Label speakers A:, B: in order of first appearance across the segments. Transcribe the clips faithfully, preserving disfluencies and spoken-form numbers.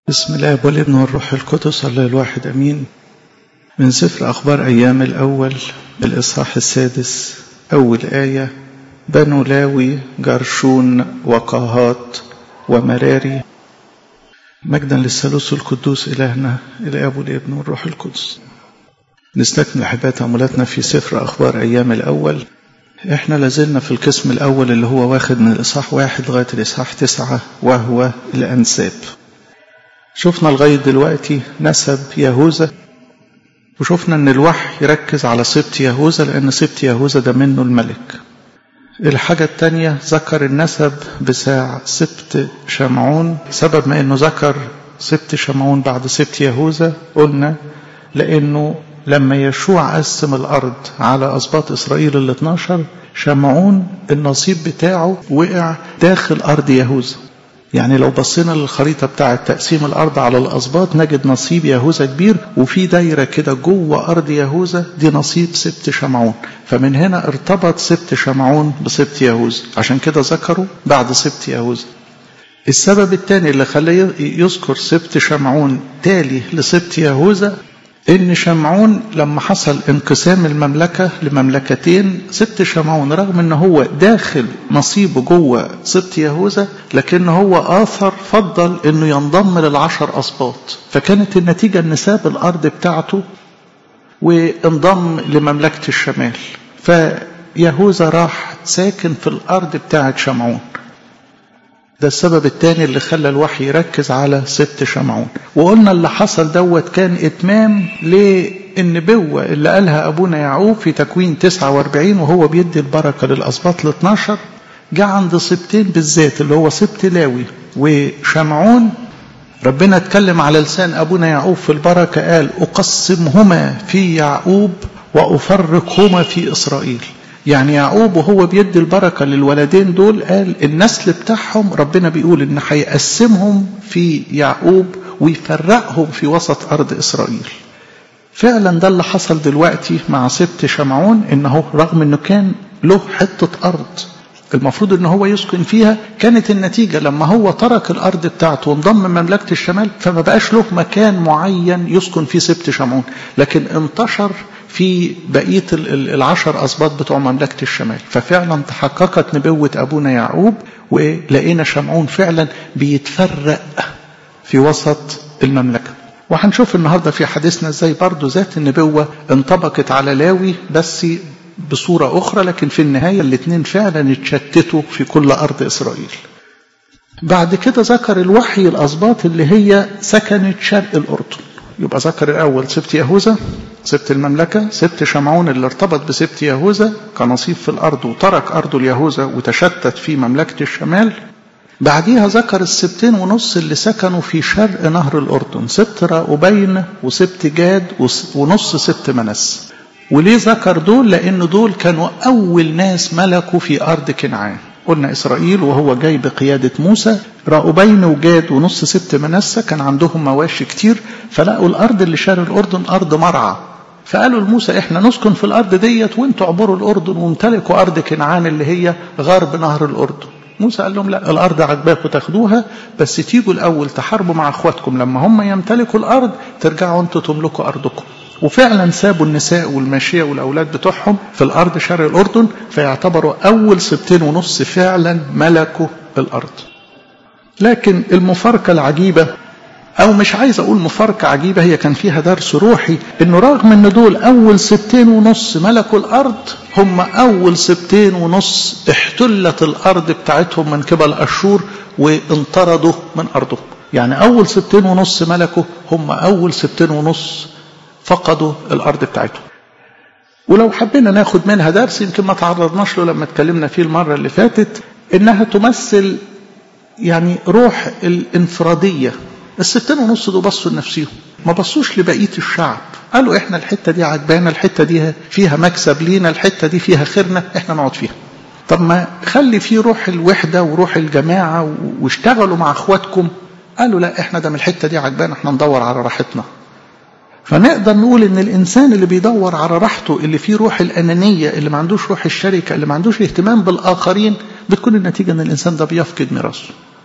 A: بسم الله والابن والروح القدس الله الواحد أمين. من سفر أخبار أيام الأول الإصحاح السادس أول آية: بنو لاوي جرشون وقاهات ومراري. مجدا للثالوث القدوس إلهنا الآب والابن والروح القدس. نستكمل أحبات أمولاتنا في سفر أخبار أيام الأول. احنا لازلنا في القسم الأول اللي هو واخد من الإصحاح واحد لغاية الإصحاح تسعة، وهو الأنساب. شفنا لغاية دلوقتي نسب يهوذا، وشفنا ان الوحي يركز على سبط يهوذا لان سبط يهوذا ده منه الملك. الحاجة التانية ذكر النسب بتاع سبط شمعون. سبب ما انه ذكر سبط شمعون بعد سبط يهوذا قلنا لانه لما يشوع قسم الارض على اسباط اسرائيل ال اثناشر، شمعون النصيب بتاعه وقع داخل ارض يهوذا. يعني لو بصينا للخريطة بتاعة تقسيم الأرض على الأسباط نجد نصيب يهوذا كبير، وفي دايرة كده جوه أرض يهوذا دي نصيب سبط شمعون. فمن هنا ارتبط سبط شمعون بسبط يهوذا، عشان كده ذكروا بعد سبط يهوذا. السبب الثاني اللي خلاه يذكر سبط شمعون تالي لسبط يهوذا إن شمعون لما حصل انقسام المملكة لمملكتين، سبط شمعون رغم إن هو داخل نصيبه جوه سبط يهوذا، لكن هو آثر فضل إنه ينضم للعشر أسباط، فكانت النتيجة إن ساب الأرض بتاعته وانضم لمملكة الشمال. فيهوذا راح ساكن في الأرض بتاعة شمعون. ده السبب الثاني اللي خلى الوحي يركز على سبط شمعون. وقلنا اللي حصل دوت كان إتمام للنبوة اللي قالها أبونا يعقوب في تكوين تسعة وأربعين وهو بيدي البركة للأسباط الاثناشر. جاء عند سبطين بالذات اللي هو سبط لاوي وشمعون، ربنا اتكلم على لسان أبونا يعقوب في البركة، قال: أقسمهما في يعقوب وأفرقهما في إسرائيل. يعني يعقوب وهو بيدي البركة للولدين دول قال النسل بتاعهم ربنا بيقول إن هيقسمهم في يعقوب ويفرقهم في وسط أرض إسرائيل. فعلا ده اللي حصل دلوقتي مع سبط شمعون، إنه رغم إنه كان له حتة أرض المفروض إنه هو يسكن فيها، كانت النتيجة لما هو ترك الأرض بتاعته وانضم مملكة الشمال فما بقاش له مكان معين يسكن فيه سبط شمعون، لكن انتشر في بقية العشر أسباط بتوع مملكة الشمال. ففعلا تحققت نبوة أبونا يعقوب، ولقينا شمعون فعلا بيتفرق في وسط المملكة. وهنشوف النهاردة في حديثنا ازاي برضو ذات النبوة انطبقت على لاوي بس بصورة أخرى، لكن في النهاية الاثنين فعلا اتشتتوا في كل أرض إسرائيل. بعد كده ذكر الوحي الأسباط اللي هي سكنت شرق الأردن. يبقى ذكر الأول سبط يهوذا سبط المملكة، سبط شمعون اللي ارتبط بسبط يهوذا كنصيب في الأرض وترك أرضه اليهوذا وتشتت في مملكة الشمال. بعديها ذكر السبتين ونص اللي سكنوا في شرق نهر الأردن، سبط راؤوبين وسبط جاد ونص سبط منسى. وليه ذكر دول؟ لأن دول كانوا أول ناس ملكوا في أرض كنعان. قلنا إسرائيل وهو جاي بقيادة موسى، راؤوبين وجاد ونص سبط منسى كان عندهم مواشي كتير، فلقوا الأرض اللي شرق الأردن أرض مرعى، فقالوا لموسى إحنا نسكن في الأرض ديت وانتوا عبروا الأردن وامتلكوا أرض كنعان اللي هي غرب نهر الأردن. موسى قال لهم لا، الأرض عجباكم تاخدوها، بس تيجوا الأول تحاربوا مع أخواتكم، لما هم يمتلكوا الأرض ترجعوا انتوا تملكوا أرضكم. وفعلا سابوا النساء والماشية والأولاد بتوعهم في الأرض شرق الأردن، فيعتبروا أول سبتين ونص فعلا ملكوا الأرض. لكن المفارقة العجيبة، أو مش عايز أقول مفارقة عجيبة، هي كان فيها درس روحي، إنه رغم إن دول أول سبتين ونص ملكوا الأرض، هم أول سبتين ونص احتلت الأرض بتاعتهم من قبل أشور وانطردوا من أرضهم. يعني أول سبتين ونص ملكوا، هم أول سبتين ونص فقدوا الأرض بتاعتهم. ولو حبينا ناخد منها درس يمكن ما تعرضناش له لما اتكلمنا فيه المرة اللي فاتت، إنها تمثل يعني روح الانفرادية. الستين ونص دول بصوا لنفسهم، ما بصوش لبقية الشعب، قالوا احنا الحتة دي عجبانا، الحتة دي فيها مكسب لينا، الحتة دي فيها خيرنا، احنا نقعد فيها. طب ما خلي فيه روح الوحدة وروح الجماعة واشتغلوا مع اخواتكم. قالوا لا، احنا ده من الحتة دي عجبانا، احنا ندور على راحتنا. فنقدر نقول ان الانسان اللي بيدور على راحته، اللي فيه روح الانانية، اللي ما عندوش روح الشركة، اللي ما عندوش اهتمام بالاخرين، بتكون النتيجة ان الانسان ده بيفقد ميراثه.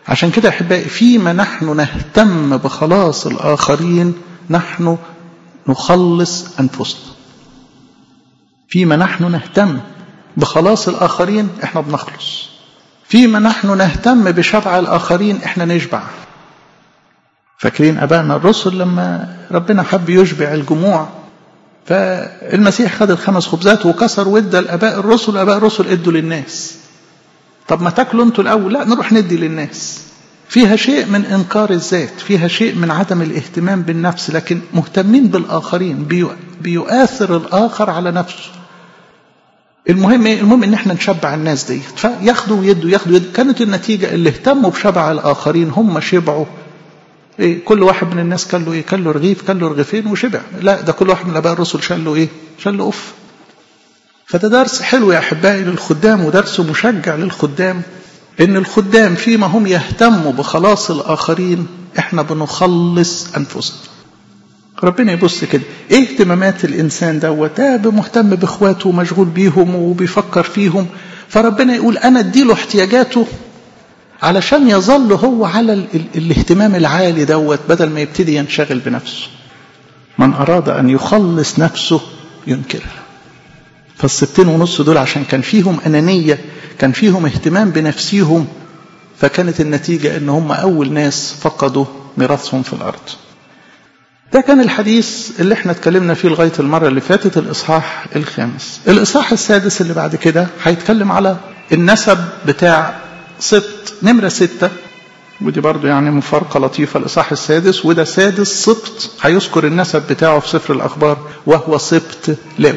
A: عشان كده أحبائي فيما نحن نهتم بخلاص الآخرين نحن نخلص أنفسنا. فيما نحن نهتم بخلاص الآخرين احنا بنخلص. فيما نحن نهتم بشبع الآخرين احنا نشبع. فاكرين أبائنا الرسل لما ربنا حب يشبع الجموع، فالمسيح خد الخمس خبزات وكسر وادى الآباء الرسل، آباء الرسل ادوا للناس. طب ما تاكلوا انتوا الأول؟ لا، نروح ندي للناس. فيها شيء من إنكار الذات، فيها شيء من عدم الاهتمام بالنفس، لكن مهتمين بالآخرين، بيؤثر الآخر على نفسه. المهم ايه؟ المهم ان احنا نشبع الناس دي، فياخدوا ويدوا ياخدوا ويدوا. كانت النتيجة اللي اهتموا بشبع الآخرين هم شبعوا. إيه؟ كل واحد من الناس كان له ايه؟ كان له رغيف، كان له رغيفين وشبع. لا، ده كل واحد من الآباء الرسل شال له ايه؟ شال له أف. فده درس حلو يا أحبائي للخدام، ودرس مشجع للخدام، إن الخدام فيما هم يهتموا بخلاص الآخرين إحنا بنخلص أنفسنا. ربنا يبص كده إيه اهتمامات الإنسان دوت، ده مهتم بإخواته ومشغول بيهم وبيفكر فيهم، فربنا يقول أنا أديله احتياجاته علشان يظل هو على ال ال الاهتمام العالي دوت، بدل ما يبتدي ينشغل بنفسه. من أراد أن يخلص نفسه ينكرها. فالسبتين ونص دول عشان كان فيهم أنانية، كان فيهم اهتمام بنفسيهم، فكانت النتيجة ان هم أول ناس فقدوا ميراثهم في الأرض. ده كان الحديث اللي احنا اتكلمنا فيه لغاية المرة اللي فاتت، الإصحاح الخامس. الإصحاح السادس اللي بعد كده هيتكلم على النسب بتاع سبط نمرة ستة، ودي برضو يعني مفارقة لطيفة. الإصحاح السادس وده سادس سبط هيذكر النسب بتاعه في سفر الأخبار، وهو سبط لاوي.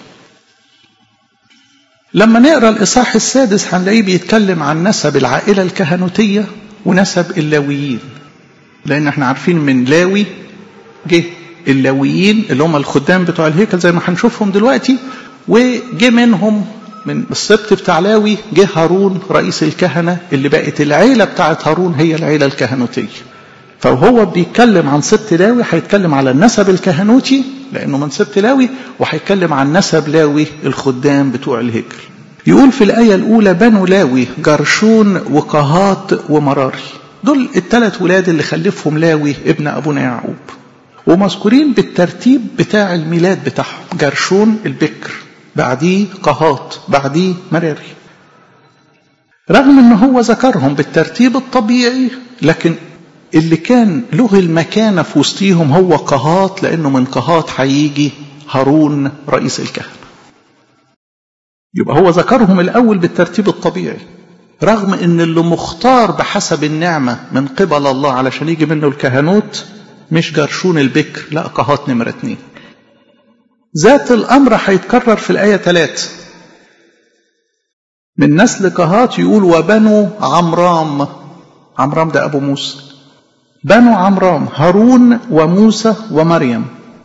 A: لما نقرأ الإصحاح السادس هنلاقيه بيتكلم عن نسب العائلة الكهنوتية ونسب اللاويين، لأن احنا عارفين من لاوي جه اللاويين اللي هم الخدام بتوع الهيكل زي ما هنشوفهم دلوقتي، وجه منهم من السبط بتاع لاوي جه هارون رئيس الكهنة، اللي بقت العيلة بتاعت هارون هي العيلة الكهنوتية. فهو بيتكلم عن سبط لاوي هيتكلم على النسب الكهنوتي لأنه من سبط لاوي، وهيتكلم عن نسب لاوي الخدام بتوع الهيكل. يقول في الآية الأولى بنو لاوي جرشون وقهات ومراري. دول الثلاث ولاد اللي خلفهم لاوي ابن أبونا يعقوب، ومذكورين بالترتيب بتاع الميلاد بتاعهم. جرشون البكر، بعديه قهات، بعديه مراري. رغم ان هو ذكرهم بالترتيب الطبيعي، لكن اللي كان له المكانة في وسطيهم هو قهات، لأنه من قهات هيجي هارون رئيس الكهنة. يبقى هو ذكرهم الأول بالترتيب الطبيعي، رغم ان اللي مختار بحسب النعمة من قبل الله علشان يجي منه الكهنوت مش جرشون البكر، لا، قهات نمرة اتنين. ذات الأمر هيتكرر في الآية ثلاثة، من نسل قهات يقول وبنو عمرام. عمرام ده أبو موسى. بنو عمرام هارون وموسى ومريم،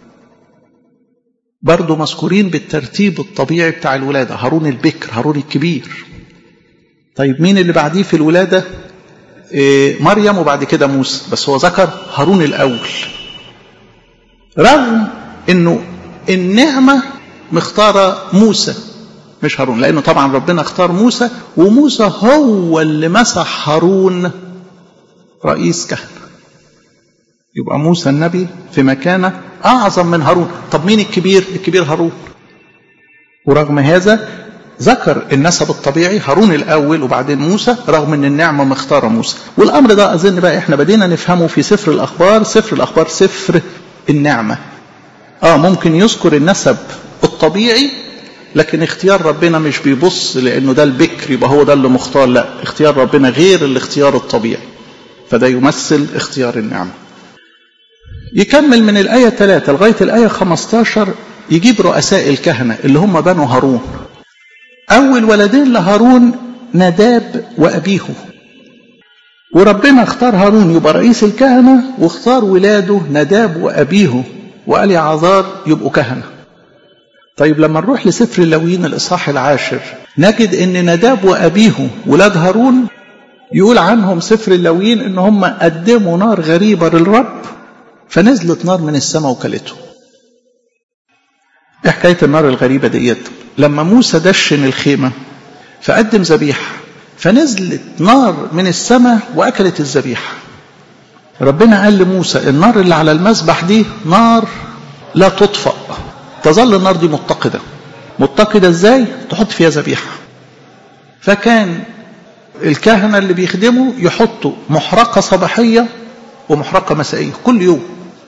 A: برضو مذكورين بالترتيب الطبيعي بتاع الولادة. هارون البكر، هارون الكبير. طيب مين اللي بعديه في الولادة؟ إيه، مريم، وبعد كده موسى، بس هو ذكر هارون الأول، رغم انه النعمة مختارة موسى مش هارون، لأنه طبعا ربنا اختار موسى، وموسى هو اللي مسح هارون رئيس كهنة. يبقى موسى النبي في مكانة أعظم من هارون. طب مين الكبير؟ الكبير هارون. ورغم هذا ذكر النسب الطبيعي هارون الأول وبعدين موسى، رغم أن النعمة مختارة موسى. والأمر ده أظن بقى إحنا بدينا نفهمه في سفر الأخبار. سفر الأخبار سفر النعمة. آه ممكن يذكر النسب الطبيعي، لكن اختيار ربنا مش بيبص لأنه ده البكر يبقى هو ده اللي مختار، لا، اختيار ربنا غير الاختيار الطبيعي، فده يمثل اختيار النعمة. يكمل من الآية ثلاثة لغاية الآية خمستاشر، يجيب رؤساء الكهنة اللي هم بنو هارون. أول ولدين لهارون نداب وأبيه، وربنا اختار هارون يبقى رئيس الكهنة، واختار ولاده نداب وأبيه وإليعازار يبقوا كهنة. طيب لما نروح لسفر اللاويين الإصحاح العاشر نجد ان نداب وأبيه ولاد هارون يقول عنهم سفر اللاويين ان هم قدموا نار غريبة للرب، فنزلت نار من السماء وكلته. ايه حكاية النار الغريبة ديت؟ لما موسى دشن الخيمة فقدم ذبيحة، فنزلت نار من السماء وأكلت الذبيحة. ربنا قال لموسى النار اللي على المذبح دي نار لا تطفأ، تظل النار دي متقدة. متقدة ازاي؟ تحط فيها ذبيحة. فكان الكهنة اللي بيخدموا يحطوا محرقة صباحية ومحرقة مسائية كل يوم.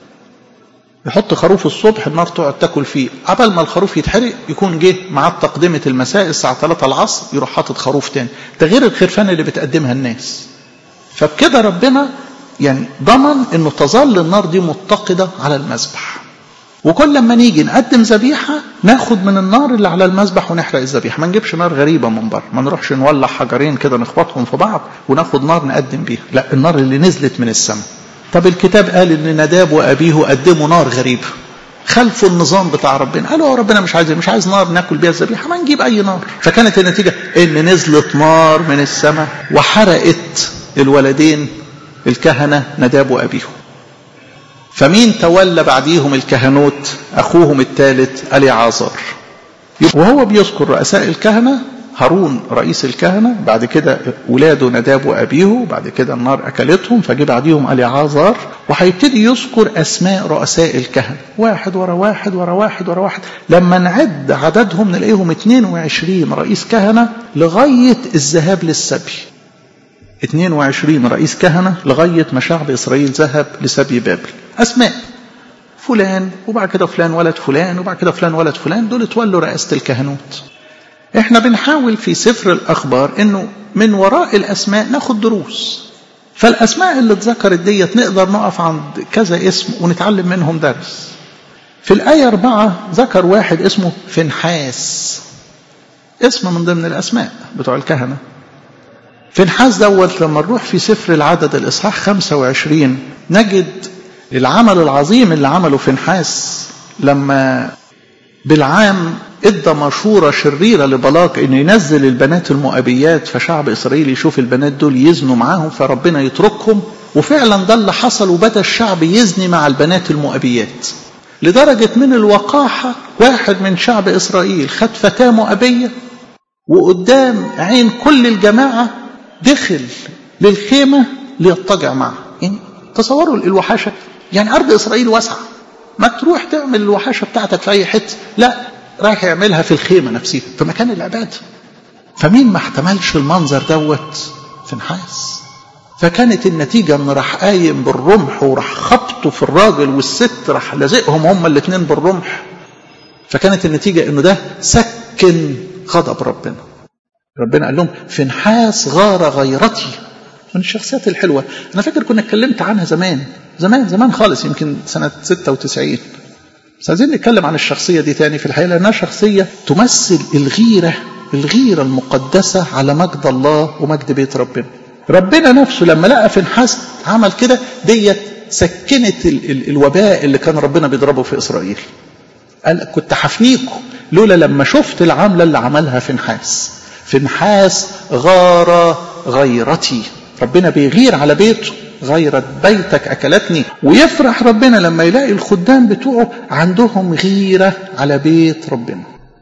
A: يحط خروف الصبح النار تقعد تاكل فيه، قبل ما الخروف يتحرق يكون جه مع تقدمة المساء الساعة ثلاثة العصر يروح حاطط خروف تاني، ده غير الخرفان اللي بتقدمها الناس. فبكده ربنا يعني ضمن انه تظل النار دي متقدة على المذبح. وكل لما نيجي نقدم ذبيحة ناخد من النار اللي على المذبح ونحرق الذبيحة، ما نجيبش نار غريبة من بره، ما نروحش نولع حجرين كده نخبطهم في بعض وناخد نار نقدم بيها، لا النار اللي نزلت من السماء. طب الكتاب قال ان نداب وابيه قدموا نار غريبة، خلفوا النظام بتاع ربنا، قالوا ربنا مش عايز مش عايز نار ناكل بيها الذبيحة، ما نجيب اي نار. فكانت النتيجة ان نزلت نار من السماء وحرقت الولدين الكهنة نداب وابيه. فمين تولى بعديهم الكهنوت؟ أخوهم الثالث اليعازر. وهو بيذكر رؤساء الكهنة، هارون رئيس الكهنة، بعد كده ولاده نداب وأبيه، بعد كده النار أكلتهم، فجي بعديهم اليعازر. وهيبتدي يذكر أسماء رؤساء الكهنة واحد ورا واحد ورا واحد ورا واحد. لما نعد عددهم نلاقيهم اثنين وعشرين رئيس كهنة لغاية الذهاب للسبي. اثنين وعشرين رئيس كهنة لغاية ما شعب إسرائيل ذهب لسبي بابل. أسماء فلان وبعد كده فلان ولد فلان وبعد كده فلان ولد فلان، دول تولوا رئاسة الكهنوت. احنا بنحاول في سفر الأخبار انه من وراء الأسماء ناخد دروس. فالأسماء اللي اتذكرت ديت نقدر نقف عند كذا اسم ونتعلم منهم درس. في الآية أربعة ذكر واحد اسمه فنحاس، اسم من ضمن الأسماء بتوع الكهنة. فنحاس دوت لما نروح في سفر العدد الإصحاح خمسة وعشرين نجد العمل العظيم اللي عمله فنحاس لما بالعام ادى مشورة شريرة لبلاق انه ينزل البنات المؤبيات، فشعب اسرائيل يشوف البنات دول يزنوا معاهم فربنا يتركهم. وفعلا ده اللي حصل، وبدأ الشعب يزني مع البنات المؤبيات لدرجة من الوقاحة واحد من شعب اسرائيل خد فتاة مؤبية وقدام عين كل الجماعة دخل للخيمة ليضطجع معها. يعني تصوروا الوحاشة، يعني أرض إسرائيل واسعة، ما تروح تعمل الوحاشة بتاعتك في أي حتة، لا رايح يعملها في الخيمة نفسها في مكان العبادة. فمين ما احتملش المنظر دوت؟ فنحاس. فكانت النتيجة ان راح قايم بالرمح وراح خبطه في الراجل والست، راح لازقهم هما الاثنين بالرمح. فكانت النتيجة انه ده سكن غضب ربنا. ربنا قال لهم فنحاس غار غيرتي. من الشخصيات الحلوة، أنا فاكر كنا اتكلمت عنها زمان زمان زمان خالص، يمكن سنة ستة وتسعين. بس عايزين نتكلم عن الشخصية دي تاني في الحقيقة، لأنها شخصية تمثل الغيرة الغيرة المقدسة على مجد الله ومجد بيت ربنا. ربنا نفسه لما لقى فنحاس عمل كده ديت سكنت ال ال الوباء اللي كان ربنا بيضربه في إسرائيل. قال كنت حفنيكم لولا لما شفت العملة اللي عملها فنحاس. فنحاس غار غيرتي، ربنا بيغير على بيته، غيرت بيتك أكلتني. ويفرح ربنا لما يلاقي الخدام بتوعه عندهم غيرة على بيت ربنا.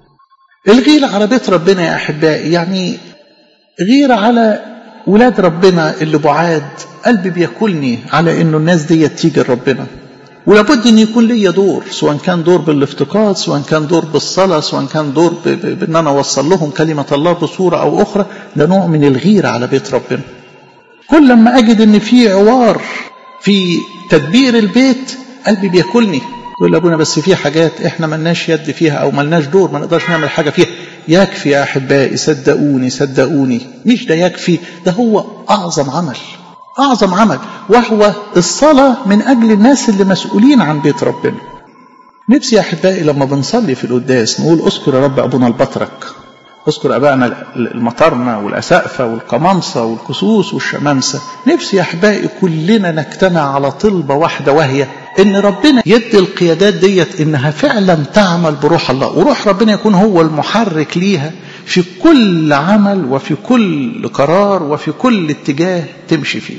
A: الغيرة على بيت ربنا يا أحبائي يعني غيرة على ولاد ربنا اللي بعاد. قلبي بياكلني على إنه الناس دي تيجي لربنا، ولابد أن يكون لي دور، سواء كان دور بالافتقاد، سواء كان دور بالصلاة، سواء كان دور بأن أنا أوصل لهم كلمة الله بصورة أو أخرى. ده نوع من الغيرة على بيت ربنا. كل لما أجد أن في عوار في تدبير البيت قلبي بياكلني، يقول لأبونا بس في حاجات إحنا ملناش يد فيها أو ملناش دور، ما نقدرش نعمل حاجة فيها. يكفي يا أحبائي، صدقوني صدقوني، مش ده يكفي، ده هو أعظم عمل أعظم عمل، وهو الصلاة من أجل الناس اللي مسؤولين عن بيت ربنا. نفسي يا أحبائي لما بنصلي في القداس نقول أذكر يا رب أبونا البطرك، أذكر أبائنا المطرنة والأسقفة والقمامسة والكسوس والشمامسة. نفسي يا أحبائي كلنا نجتمع على طلبة واحدة، وهي إن ربنا يدي القيادات ديت إنها فعلا تعمل بروح الله، وروح ربنا يكون هو المحرك ليها في كل عمل وفي كل قرار وفي كل اتجاه تمشي فيه.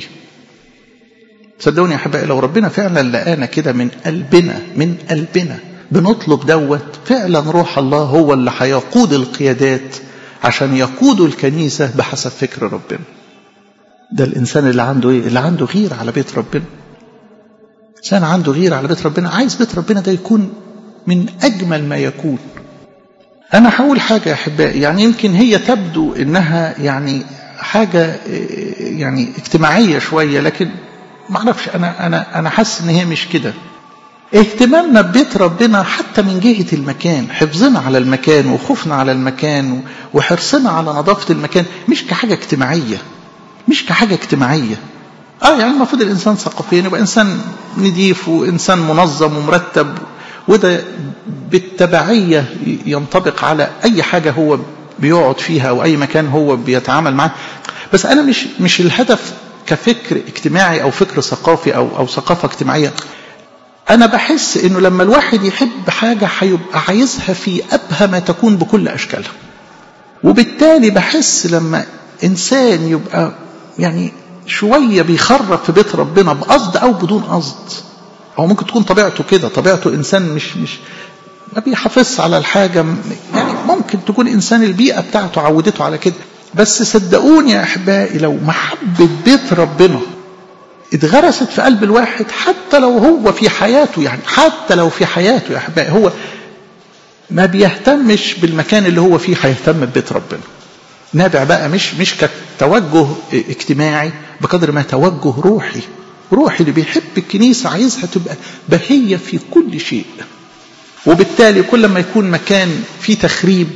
A: صدقوني يا أحبائي لو ربنا فعلا لقانا كده من قلبنا من قلبنا بنطلب دوت، فعلا روح الله هو اللي هيقود القيادات عشان يقودوا الكنيسة بحسب فكر ربنا. ده الإنسان اللي عنده إيه؟ اللي عنده غير على بيت ربنا. إنسان عنده غير على بيت ربنا، عايز بيت ربنا ده يكون من أجمل ما يكون. أنا هقول حاجة يا أحبائي، يعني يمكن هي تبدو إنها يعني حاجة يعني اجتماعية شوية، لكن ما أعرفش، أنا أنا أنا حاسس إن هي مش كده. اهتمامنا ببيت ربنا حتى من جهة المكان، حفظنا على المكان وخوفنا على المكان وحرصنا على نظافة المكان، مش كحاجة اجتماعية، مش كحاجة اجتماعية. اه يعني المفروض الإنسان ثقافيا يبقى إنسان نظيف وإنسان منظم ومرتب، وده بالتبعية ينطبق على أي حاجة هو بيقعد فيها أو أي مكان هو بيتعامل معه. بس أنا مش مش الهدف كفكر اجتماعي أو فكر ثقافي أو أو ثقافة اجتماعية. أنا بحس إنه لما الواحد يحب حاجة هيبقى عايزها في أبهى ما تكون بكل أشكالها، وبالتالي بحس لما إنسان يبقى يعني شوية بيخرب في بيت ربنا بقصد أو بدون قصد، أو ممكن تكون طبيعته كده، طبيعته إنسان مش مش ما بيحافظش على الحاجة، يعني ممكن تكون إنسان البيئة بتاعته عودته على كده. بس صدقوني يا أحبائي، لو محبة بيت ربنا اتغرست في قلب الواحد، حتى لو هو في حياته، يعني حتى لو في حياته يا أحبائي هو ما بيهتمش بالمكان اللي هو فيه، هيهتم ببيت ربنا. نابع بقى مش مش كتوجه اجتماعي بقدر ما توجه روحي، روحي اللي بيحب الكنيسة عايزها تبقى بهية في كل شيء. وبالتالي كل ما يكون مكان فيه تخريب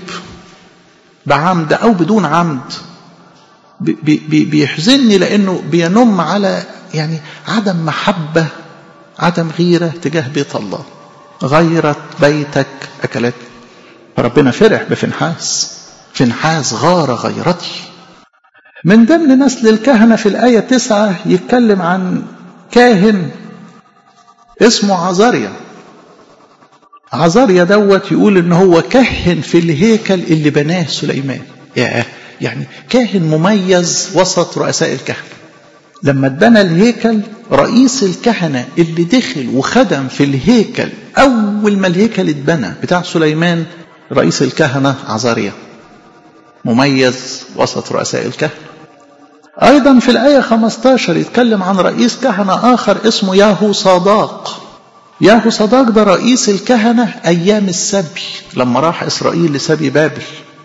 A: بعمد أو بدون عمد بي بي بيحزنني، لأنه بينم على يعني عدم محبة، عدم غيرة تجاه بيت الله. غيرت بيتك أكلت. فربنا فرح بفنحاس، فنحاس غار غيرتي. من ضمن نسل الكهنة في الآية تسعة يتكلم عن كاهن اسمه عزاريا. عزاريا دوت يقول إن هو كهن في الهيكل اللي بناه سليمان. يعني كاهن مميز وسط رؤساء الكهنة. لما اتبنى الهيكل، رئيس الكهنة اللي دخل وخدم في الهيكل أول ما الهيكل اتبنى بتاع سليمان رئيس الكهنة عزاريا، مميز وسط رؤساء الكهنة. أيضا في الآية خمسة عشر يتكلم عن رئيس كهنة آخر اسمه ياهو صداق. ياهو صداق ده رئيس الكهنة أيام السبي لما راح إسرائيل لسبي بابل.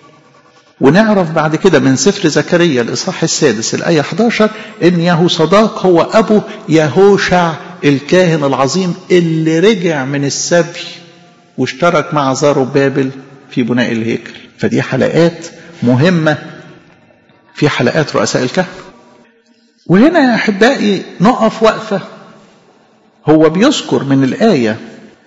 A: ونعرف بعد كده من سفر زكريا الإصحاح السادس الآية أحد عشر إن ياهو صداق هو أبو يهوشع الكاهن العظيم اللي رجع من السبي واشترك مع زربابل في بناء الهيكل. فدي حلقات مهمة في حلقات رؤساء الكهنة. وهنا يا أحبائي نقف وقفة. هو بيذكر من الآية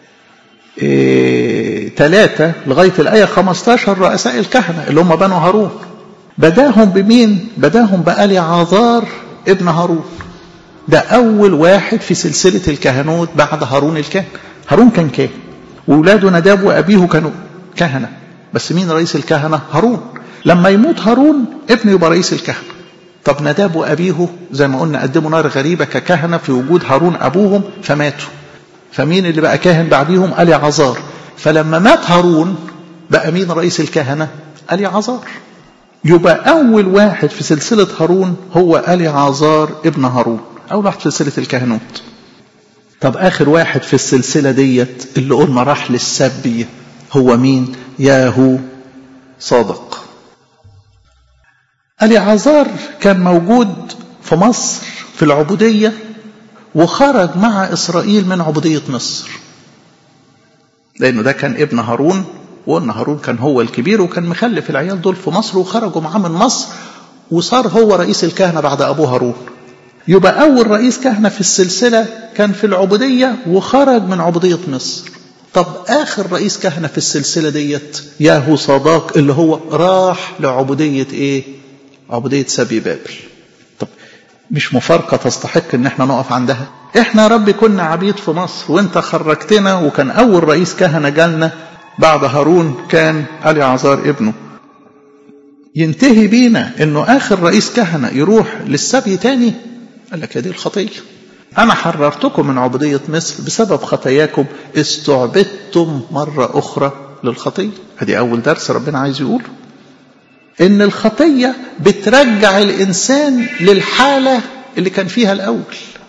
A: إيه ثلاثة لغاية الآية خمسة عشر رؤساء الكهنة اللي هم بنو هارون. بداهم بمين؟ بداهم بأليعازار ابن هارون. ده أول واحد في سلسلة الكهنوت بعد هارون الكاهن. هارون كان كاهن وولاده نداب وأبيه كانوا كهنة، بس مين رئيس الكهنة؟ هارون. لما يموت هارون ابنه يبقى رئيس الكهنة. طب نداب وأبيه زي ما قلنا قدموا نار غريبة ككهنة في وجود هارون أبوهم فماتوا. فمين اللي بقى كاهن بعديهم؟ أليعازار. فلما مات هارون بقى مين رئيس الكهنة؟ أليعازار. يبقى أول واحد في سلسلة هارون هو أليعازار ابن هارون، أول واحد في سلسلة الكهنوت. طب آخر واحد في السلسلة ديت اللي قلنا راح للسبي هو مين؟ ياهو صادق. أليعازار كان موجود في مصر في العبودية، وخرج مع إسرائيل من عبودية مصر، لأنه ده كان ابن هارون، وقلنا هارون كان هو الكبير وكان مخلف العيال دول في مصر، وخرجوا معاه من مصر وصار هو رئيس الكهنة بعد أبوه هارون. يبقى أول رئيس كهنة في السلسلة كان في العبودية وخرج من عبودية مصر. طب آخر رئيس كهنة في السلسلة ديت ياهو صداق اللي هو راح لعبودية إيه؟ عبودية سبي بابل. طب مش مفارقة تستحق ان احنا نقف عندها؟ احنا يا رب كنا عبيد في مصر وانت خرجتنا، وكان اول رئيس كهنة جالنا بعد هارون كان أليعازار ابنه. ينتهي بينا انه اخر رئيس كهنة يروح للسبي تاني؟ قال لك دي الخطية. انا حررتكم من عبودية مصر بسبب خطاياكم، استعبدتم مرة اخرى للخطية. هذه اول درس ربنا عايز يقوله. إن الخطية بترجع الإنسان للحالة اللي كان فيها الأول.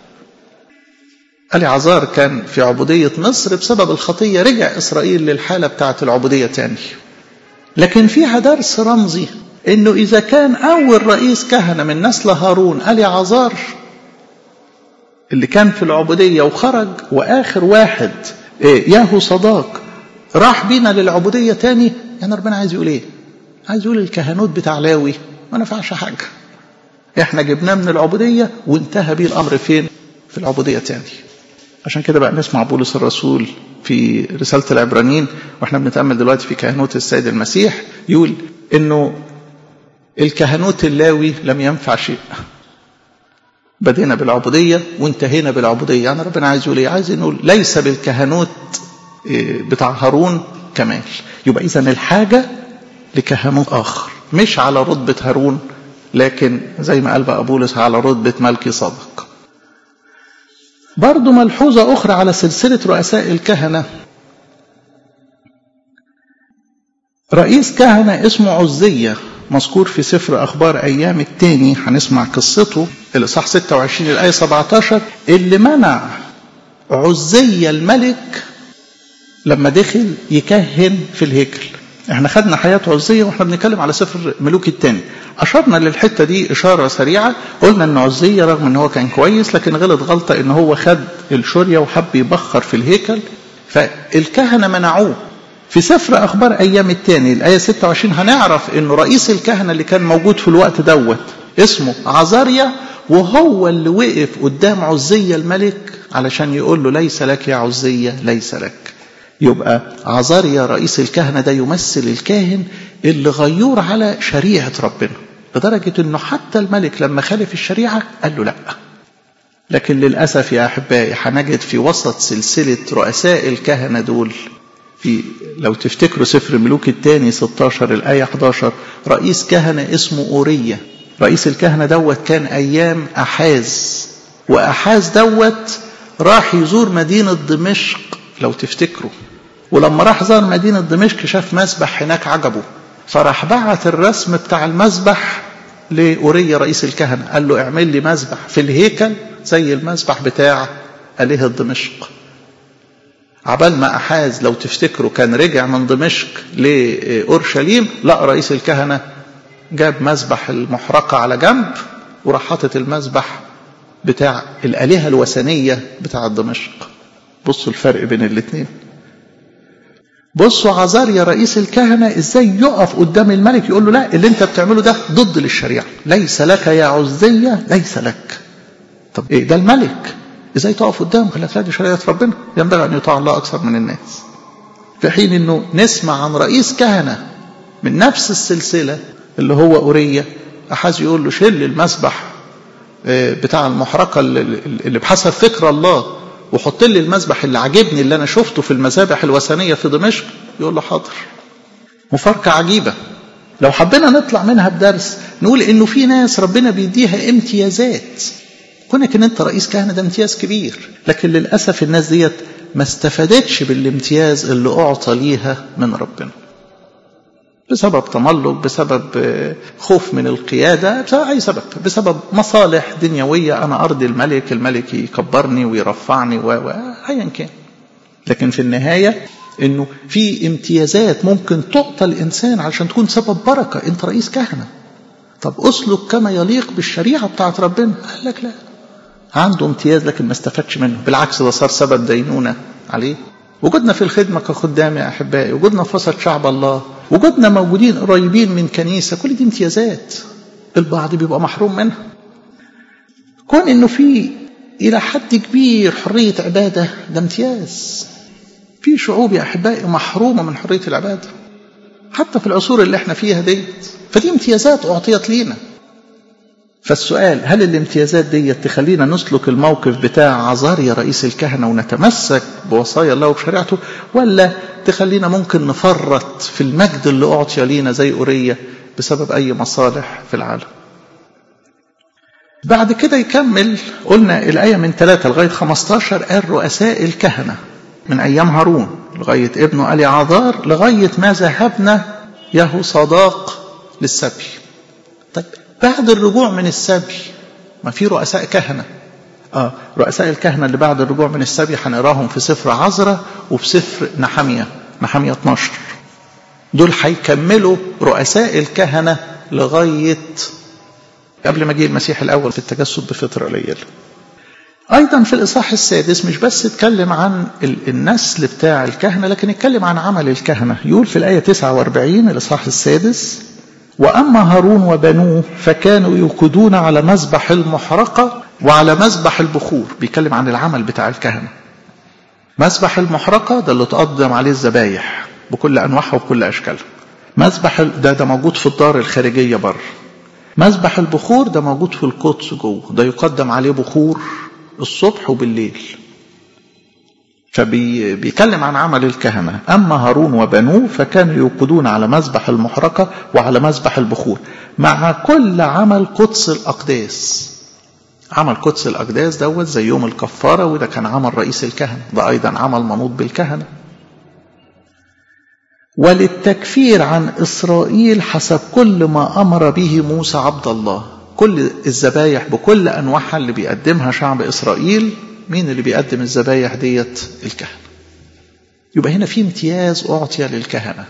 A: اليعازر كان في عبودية مصر بسبب الخطية، رجع إسرائيل للحالة بتاعة العبودية تاني. لكن فيها درس رمزي، إنه إذا كان أول رئيس كهنة من نسل هارون اليعازر اللي كان في العبودية وخرج، وآخر واحد ياهو صداق راح بينا للعبودية تاني، يعني ربنا عايز يقول إيه؟ عايز يقول الكهنوت بتاع لاوي ما نفعش حاجة، إحنا جبناه من العبودية وانتهى بيه الأمر فين؟ في العبودية تاني. عشان كده بقى نسمع بولس الرسول في رسالة العبرانيين، وإحنا بنتأمل دلوقتي في كهنوت السيد المسيح، يقول إنه الكهنوت اللاوي لم ينفع شيء، بدينا بالعبودية وانتهينا بالعبودية. يعني ربنا عايز يقول إيه؟ عايز يقول ليس بالكهنوت بتاع هارون كمال. يبقى إذن الحاجة لكهنوت آخر، مش على رتبة هارون، لكن زي ما قال بقى بولس على رتبة ملكي صدق. برضو ملحوظة أخرى على سلسلة رؤساء الكهنة، رئيس كهنة اسمه عزية مذكور في سفر أخبار أيام الثاني، هنسمع قصته الإصحاح ستة وعشرين الآية سبعة عشر، اللي منع عزية الملك لما دخل يكهن في الهيكل. احنا خدنا حياة عزية واحنا بنتكلم على سفر ملوك الثاني، أشرنا للحتة دي إشارة سريعة، قلنا أن عزية رغم أنه كان كويس لكن غلط غلطة أنه هو خد الشورية وحب يبخر في الهيكل، فالكهنة منعوه. في سفر أخبار أيام الثاني الآية ستة وعشرين هنعرف أنه رئيس الكهنة اللي كان موجود في الوقت دوت اسمه عزاريا، وهو اللي وقف قدام عزية الملك علشان يقول له ليس لك يا عزية ليس لك. يبقى عزاريا رئيس الكهنة ده يمثل الكاهن اللي غيور على شريعة ربنا، لدرجة أنه حتى الملك لما خالف الشريعة قال له لا. لكن للأسف يا أحبائي هنجد في وسط سلسلة رؤساء الكهنة دول، في لو تفتكروا سفر ملوك الثاني ستة عشر الآية أحد عشر، رئيس كهنة اسمه أورية. رئيس الكهنة دوت كان أيام أحاز، وأحاز دوت راح يزور مدينة دمشق لو تفتكروا، ولما راح زار مدينة دمشق شاف مسبح هناك عجبه، فراح بعت الرسم بتاع المسبح لأورية رئيس الكهنة، قال له اعمل لي مسبح في الهيكل زي المسبح بتاع آلهة دمشق. عبال ما أحاز لو تفتكروا كان رجع من دمشق لأورشليم، لا رئيس الكهنة جاب مسبح المحرقة على جنب وراح حاطط المسبح بتاع الآلهة الوثنية بتاع دمشق. بصوا الفرق بين الاثنين. بصوا عزاريا رئيس الكهنة ازاي يقف قدام الملك يقول له لا اللي انت بتعمله ده ضد للشريعة، ليس لك يا عزية ليس لك. طب ايه ده الملك ازاي تقف قدامه؟ قال لك لا دي شريعة ربنا، ينبغي ان يطاع الله اكثر من الناس. في حين انه نسمع عن رئيس كهنة من نفس السلسلة اللي هو أورية، أحاز يقول له شيل المسبح بتاع المحرقة اللي بحسب فكر الله وحط لي المسبح اللي عجبني اللي أنا شفته في المذابح الوثنية في دمشق. يقول له حاضر. مفارقة عجيبة لو حبينا نطلع منها بدرس، نقول إنه في ناس ربنا بيديها امتيازات، كونك إن أنت رئيس كهنة ده امتياز كبير، لكن للأسف الناس ديت ما استفادتش بالامتياز اللي أعطى ليها من ربنا، بسبب تملق، بسبب خوف من القيادة، بسبب أي سبب، بسبب مصالح دنيوية، أنا أرضي الملك، الملك يكبرني ويرفعني وأيا كان. لكن في النهاية إنه في امتيازات ممكن تعطى الإنسان علشان تكون سبب بركة. أنت رئيس كهنة، طب أسلك كما يليق بالشريعة بتاعت ربنا. قال لك لا، عنده امتياز لكن ما استفادش منه، بالعكس ده صار سبب دينونة عليه. وجودنا في الخدمة كخدام يا أحبائي، وجودنا في وسط شعب الله، وجودنا موجودين قريبين من كنيسة، كل دي امتيازات البعض بيبقى محروم منها. كون إنه في إلى حد كبير حرية عبادة ده امتياز. في شعوب يا أحبائي محرومة من حرية العبادة حتى في العصور اللي احنا فيها ديت، فدي امتيازات أعطيت لينا. فالسؤال، هل الامتيازات دي تخلينا نسلك الموقف بتاع عزاريا رئيس الكهنة ونتمسك بوصايا الله وبشريعته، ولا تخلينا ممكن نفرط في المجد اللي أعطي لينا زي أورية بسبب أي مصالح في العالم؟ بعد كده يكمل، قلنا الآية من ثلاثة لغاية خمستاشر قال رؤساء الكهنة من أيام هارون لغاية ابنه اليعازر لغاية ما ذهبنا يهو صداق للسبي. طيب بعد الرجوع من السبي ما في رؤساء كهنة. آه رؤساء الكهنة اللي بعد الرجوع من السبي هنقراهم في سفر عزرا وفي سفر نحمية نحمية اتناشر. دول هيكملوا رؤساء الكهنة لغاية قبل ما جه المسيح الأول في التجسد بفترة قليلة. أيضا في الإصحاح السادس مش بس اتكلم عن النسل بتاع الكهنة، لكن اتكلم عن عمل الكهنة. يقول في الآية تسعة وأربعين الإصحاح السادس: وأما هارون وبنوه فكانوا يوقدون على مذبح المحرقة وعلى مذبح البخور. بيتكلم عن العمل بتاع الكهنة. مذبح المحرقة ده اللي تقدم عليه الذبايح بكل أنواعها وبكل أشكالها. مذبح ده ده موجود في الدار الخارجية بره. مذبح البخور ده موجود في القدس جوه، ده يقدم عليه بخور الصبح وبالليل. فبيتكلم عن عمل الكهنة. أما هارون وبنوه فكانوا يوقدون على مذبح المحرقة وعلى مذبح البخور مع كل عمل قدس الأقداس. عمل قدس الأقداس دوت زي يوم الكفارة، وده كان عمل رئيس الكهنة، ده أيضا عمل منوط بالكهنة. وللتكفير عن إسرائيل حسب كل ما أمر به موسى عبد الله. كل الذبايح بكل أنواعها اللي بيقدمها شعب إسرائيل. مين اللي بيقدم الذبايح ديت؟ الكهنة. يبقى هنا في امتياز أعطي للكهنة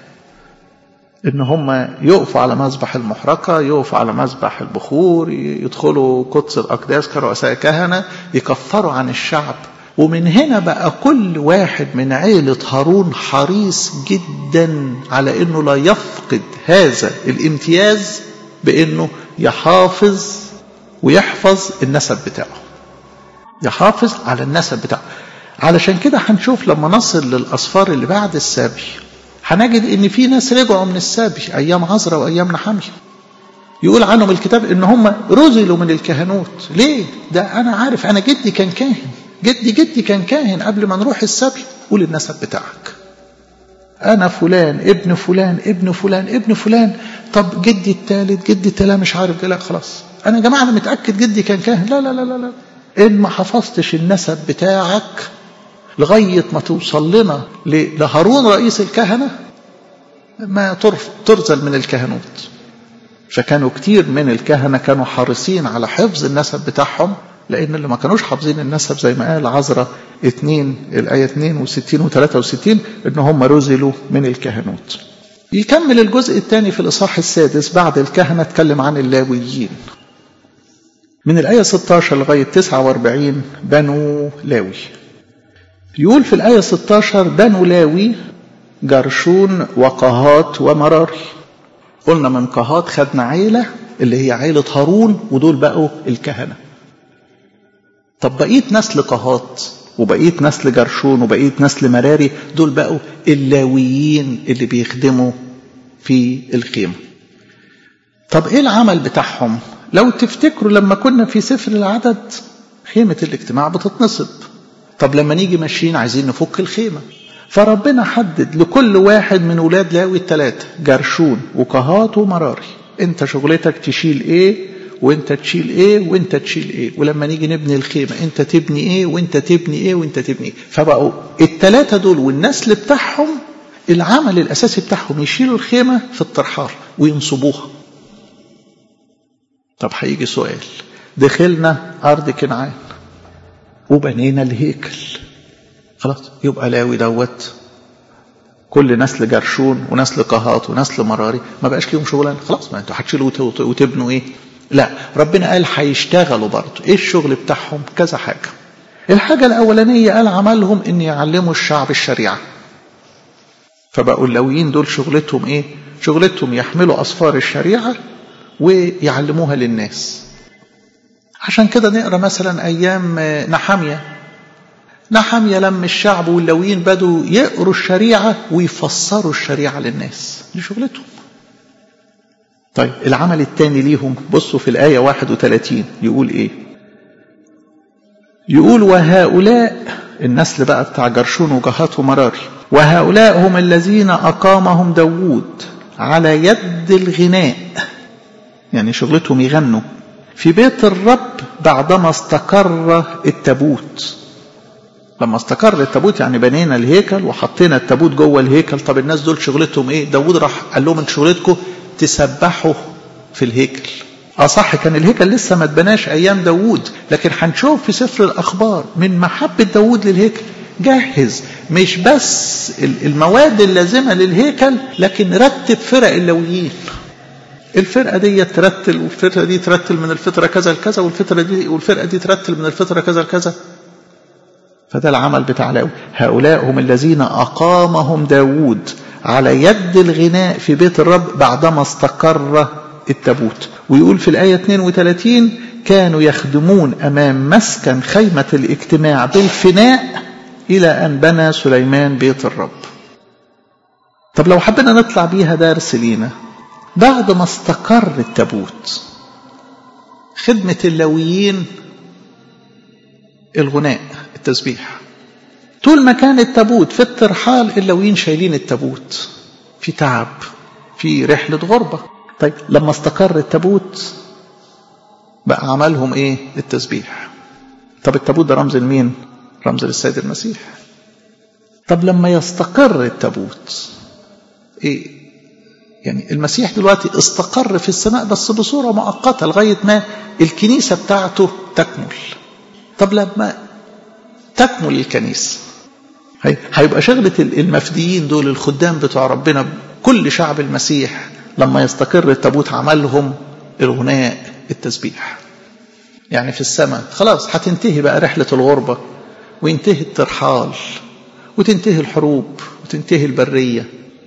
A: إن هم يقفوا على مذبح المحرقة، يقفوا على مذبح البخور، يدخلوا قدس الأقداس كرؤساء كهنة، يكفروا عن الشعب. ومن هنا بقى كل واحد من عيلة هارون حريص جدا على إنه لا يفقد هذا الامتياز، بإنه يحافظ ويحفظ النسب بتاعه، يحافظ على النسب بتاعه. علشان كده هنشوف لما نصل للأصفار اللي بعد السبي هنجد ان في ناس رجعوا من السبي ايام عزرا وايام نحمية. يقول عنهم الكتاب ان هم رزلوا من الكهنوت. ليه؟ ده انا عارف، انا جدي كان كاهن، جدي جدي كان كاهن قبل ما نروح السبي. قول النسب بتاعك. انا فلان ابن فلان ابن فلان ابن فلان. طب جدي الثالث جدي الثالث مش عارف. لا خلاص انا يا جماعه انا متاكد جدي كان كاهن. لا لا لا لا لا ان ما حفظتش النسب بتاعك لغايه ما توصل لنا لهارون رئيس الكهنه ما ترزل من الكهنوت. فكانوا كتير من الكهنه كانوا حريصين على حفظ النسب بتاعهم، لان اللي ما كانوش حافظين النسب زي ما قال عزرا اتنين الايه اتنين وستين وثلاثة وستين ان هم رزلوا من الكهنوت. يكمل الجزء الثاني في الاصحاح السادس بعد الكهنه اتكلم عن اللاويين من الايه ستاشر لغايه تسعة وأربعين. بنو لاوي. يقول في الايه ستاشر: بنو لاوي جرشون وقهات ومراري. قلنا من قهات خدنا عيله اللي هي عيله هارون، ودول بقوا الكهنه. طب بقيت نسل قهات وبقيت نسل جرشون وبقيت نسل مراري، دول بقوا اللاويين اللي بيخدموا في الخيمه. طب ايه العمل بتاعهم؟ لو تفتكروا لما كنا في سفر العدد خيمه الاجتماع بتتنصب. طب لما نيجي ماشيين عايزين نفك الخيمه، فربنا حدد لكل واحد من ولاد لاوي الثلاثه جرشون وقهات ومراري، انت شغلتك تشيل ايه وانت تشيل ايه وانت تشيل ايه، ولما نيجي نبني الخيمه انت تبني ايه وانت تبني ايه وانت تبني ايه. فبقوا الثلاثه دول والنسل بتاعهم العمل الاساسي بتاعهم يشيلوا الخيمه في الترحال وينصبوها. طب هيجي سؤال: دخلنا ارض كنعان وبنينا الهيكل، خلاص يبقى لاوي دوت كل نسل جرشون ونسل قهات ونسل مراري ما بقاش ليهم شغلانه، خلاص ما انتوا هتشيلوا وتبنوا ايه؟ لا، ربنا قال هيشتغلوا برضه. ايه الشغل بتاعهم؟ كذا حاجه. الحاجه الاولانيه قال عملهم ان يعلموا الشعب الشريعه. فبقوا اللاويين دول شغلتهم ايه؟ شغلتهم يحملوا اصفار الشريعه ويعلموها للناس. عشان كده نقرا مثلا ايام نحمية نحمية لما الشعب واللاويين بدوا يقروا الشريعه ويفسروا الشريعه للناس، دي شغلتهم. طيب العمل الثاني ليهم بصوا في الايه واحد وثلاثين يقول ايه؟ يقول: وهؤلاء النسل بقى بتاع جرشون وقهات ومراري، وهؤلاء هم الذين اقامهم داوود على يد الغناء، يعني شغلتهم يغنوا في بيت الرب بعدما استقر التابوت. لما استقر التابوت يعني بنينا الهيكل وحطينا التابوت جوه الهيكل. طب الناس دول شغلتهم ايه؟ داوود راح قال لهم انتوا شغلتكم تسبحوا في الهيكل. اه صح، كان الهيكل لسه ما اتبناش ايام داوود، لكن هنشوف في سفر الاخبار من محبة داوود للهيكل جهز مش بس المواد اللازمة للهيكل، لكن رتب فرق اللويين. الفرقة دي ترتل والفرقة دي ترتل من الفترة كذا لكذا، والفترة دي والفرقة دي ترتل من الفترة كذا لكذا. فده العمل بتاع لاوي. هؤلاء هم الذين أقامهم داوود على يد الغناء في بيت الرب بعدما استقر التابوت. ويقول في الآية اثنين وثلاثين كانوا يخدمون أمام مسكن خيمة الاجتماع بالفناء إلى أن بنى سليمان بيت الرب. طب لو حبينا نطلع بيها درس لينا، بعد ما استقر التابوت خدمة اللويين الغناء التسبيح. طول ما كان التابوت في الترحال اللويين شايلين التابوت في تعب في رحلة غربة. طيب لما استقر التابوت بقى عملهم ايه؟ التسبيح. طب التابوت ده رمز لمين؟ رمز للسيد المسيح. طب لما يستقر التابوت ايه؟ يعني المسيح دلوقتي استقر في السماء بس بصورة مؤقتة لغاية ما الكنيسة بتاعته تكمل. طب لما تكمل الكنيسة هيبقى شغلة المفديين دول الخدام بتوع ربنا كل شعب المسيح لما يستقر التابوت عملهم الغناء التسبيح. يعني في السماء خلاص هتنتهي بقى رحلة الغربة وينتهي الترحال وتنتهي الحروب وتنتهي البرية،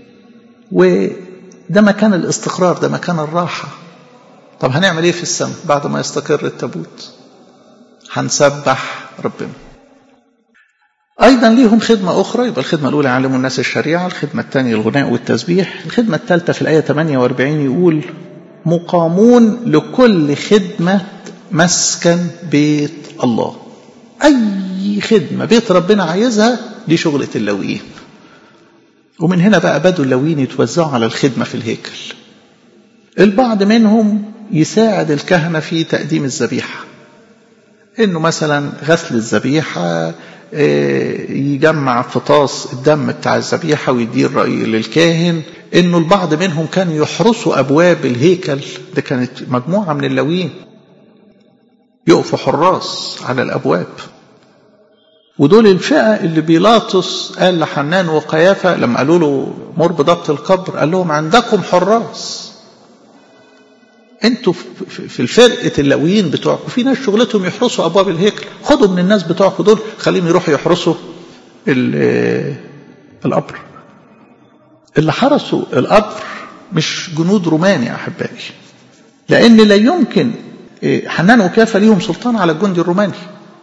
A: وده مكان الاستقرار، ده مكان الراحة. طب هنعمل ايه في السماء بعد ما يستقر التابوت؟ هنسبح ربنا. أيضا ليهم خدمة أخرى. يبقى الخدمة الأولى يعلموا الناس الشريعة، الخدمة الثانية الغناء والتسبيح، الخدمة الثالثة في الآية ثمانية وأربعين يقول مقامون لكل خدمة مسكن بيت الله. أي خدمة بيت ربنا عايزها دي شغلة اللويين. ومن هنا بقى بدوا اللويين يتوزعوا على الخدمة في الهيكل. البعض منهم يساعد الكهنة في تقديم الذبيحة، إنه مثلا غسل الذبيحة، يجمع في طاس الدم بتاع الذبيحة ويديه الرأي للكاهن. إنه البعض منهم كانوا يحرسوا أبواب الهيكل، ده كانت مجموعة من اللويين يقفوا حراس على الأبواب. ودول الفئة اللي بيلاطس قال لحنان وقيافة لما قالوا له مر بضبط القبر، قال لهم عندكم حراس، انتوا في الفرقة اللويين بتوعكم في ناس شغلتهم يحرسوا أبواب الهيكل، خدوا من الناس بتوعكم دول خليهم يروحوا يحرسوا القبر. اللي حرسوا القبر مش جنود روماني يا أحبائي، لأن لا يمكن حنان وقيافة ليهم سلطان على الجندي الروماني.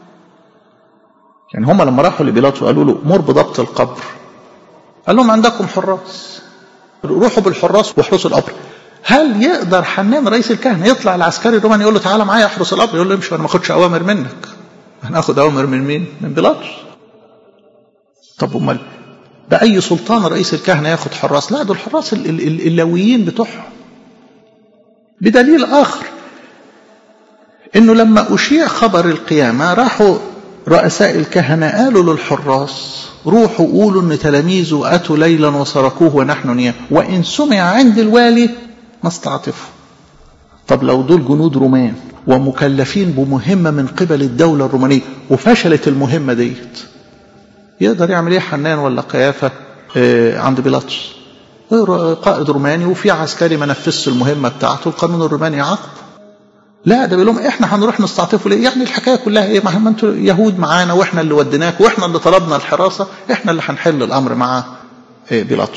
A: يعني هم لما راحوا لبيلاطس وقالوا له مر بضبط القبر، قال لهم عندكم حراس، روحوا بالحراس واحرسوا القبر. هل يقدر حنان رئيس الكهنة يطلع العسكري الروماني يقول له تعالى معايا احرس القبر؟ يقول له امشي وانا ما اخدش اوامر منك. هناخد اوامر من مين؟ من بيلاطس. طب امال باي سلطان رئيس الكهنة ياخد حراس؟ لا، دول الحراس اللويين بتوعهم. بدليل اخر انه لما اشيع خبر القيامة راحوا رؤساء الكهنة قالوا للحراس روحوا قولوا ان تلاميذه اتوا ليلا وسرقوه ونحن نيام، وان سمع عند الوالي ما استعطفوا. طب لو دول جنود رومان ومكلفين بمهمة من قبل الدولة الرومانية وفشلت المهمة ديت، يقدر يعمل ايه حنان ولا قيافة اه عند بيلاطس؟ قائد روماني وفي عسكري ما نفذش المهمة بتاعته، القانون الروماني يعاقب. لا، ده بيقول لهم احنا هنروح نستعطفوا ليه؟ يعني الحكايه كلها ايه؟ ما انتوا يهود معانا واحنا اللي وديناك واحنا اللي طلبنا الحراسه، احنا اللي هنحل الامر مع بيلاطس.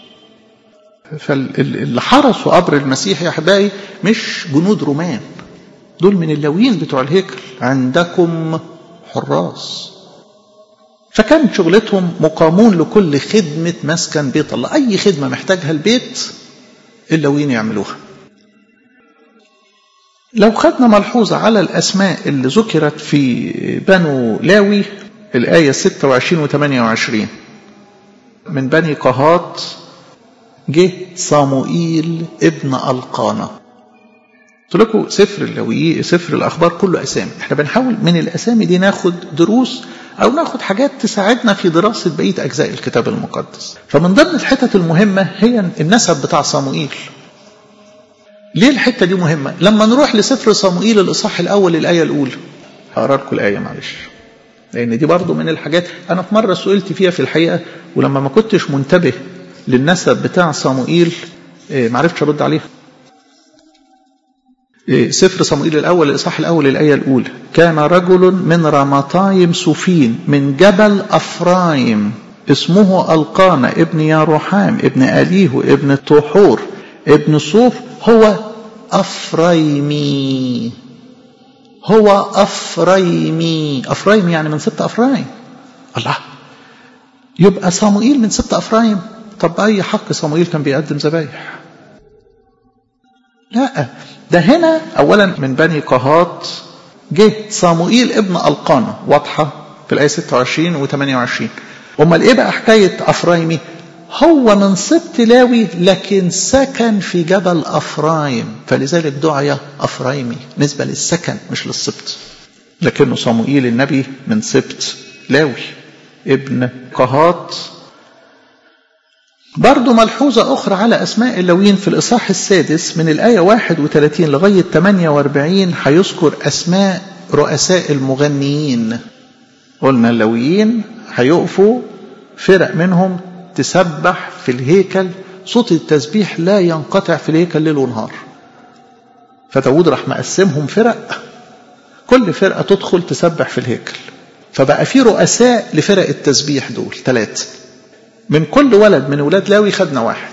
A: فاللي حرسوا قبر المسيح يا احبائي مش جنود رومان، دول من اللويين بتوع الهيكل، عندكم حراس. فكانت شغلتهم مقامون لكل خدمه مسكن بيت الله. اي خدمه محتاجها البيت اللويين يعملوها. لو خدنا ملحوظة على الأسماء اللي ذكرت في بنو لاوي الآية ستة وعشرين و ثمانية وعشرين، من بني قهات جه صموئيل ابن القانا. قلت لكم سفر اللاوي سفر الأخبار كله أسامي، احنا بنحاول من الأسامي دي ناخد دروس أو ناخد حاجات تساعدنا في دراسة بقية أجزاء الكتاب المقدس. فمن ضمن الحتت المهمة هي النسب بتاع صموئيل. ليه الحتة دي مهمة؟ لما نروح لسفر صموئيل الإصحاح الأول الآية الأولى، هقرأ لكم الآية معلش، لأن دي برضو من الحاجات أنا في مرة سئلت فيها في الحقيقة، ولما ما كنتش منتبه للنسب بتاع صموئيل ما عرفتش أرد عليها. سفر صموئيل الأول الإصحاح الأول الآية الأولى: كان رجل من رمطايم سوفين من جبل أفرايم اسمه القانا ابن ياروحام ابن أليه ابن طحور ابن صوف، هو أفرايمي. هو أفرايمي. أفرايمي يعني من سبط أفرايم. الله، يبقى صموئيل من سبط أفرايم؟ طب أي حق صموئيل كان بيقدم ذبايح؟ لا، ده هنا أولا من بني قهات جه صموئيل ابن القانا، واضحة في الآية ستة وعشرين و ثمانية وعشرين. أمال إيه بقى حكاية أفرايمي؟ هو من سبط لاوي لكن سكن في جبل أفرايم، فلذلك دعي أفرايمي نسبة للسكن مش للسبط. لكنه صموئيل النبي من سبط لاوي ابن قهات. برضو ملحوظة أخرى على أسماء اللاويين في الإصحاح السادس من الآية واحد وثلاثين لغاية ثمانية وأربعين هيذكر أسماء رؤساء المغنيين. قلنا اللاويين هيقفوا فرق منهم تسبح في الهيكل، صوت التسبيح لا ينقطع في الهيكل ليل ونهار. فداود راح مقسمهم فرق، كل فرقة تدخل تسبح في الهيكل، فبقى في رؤساء لفرق التسبيح دول ثلاثة. من كل ولد من ولاد لاوي خدنا واحد.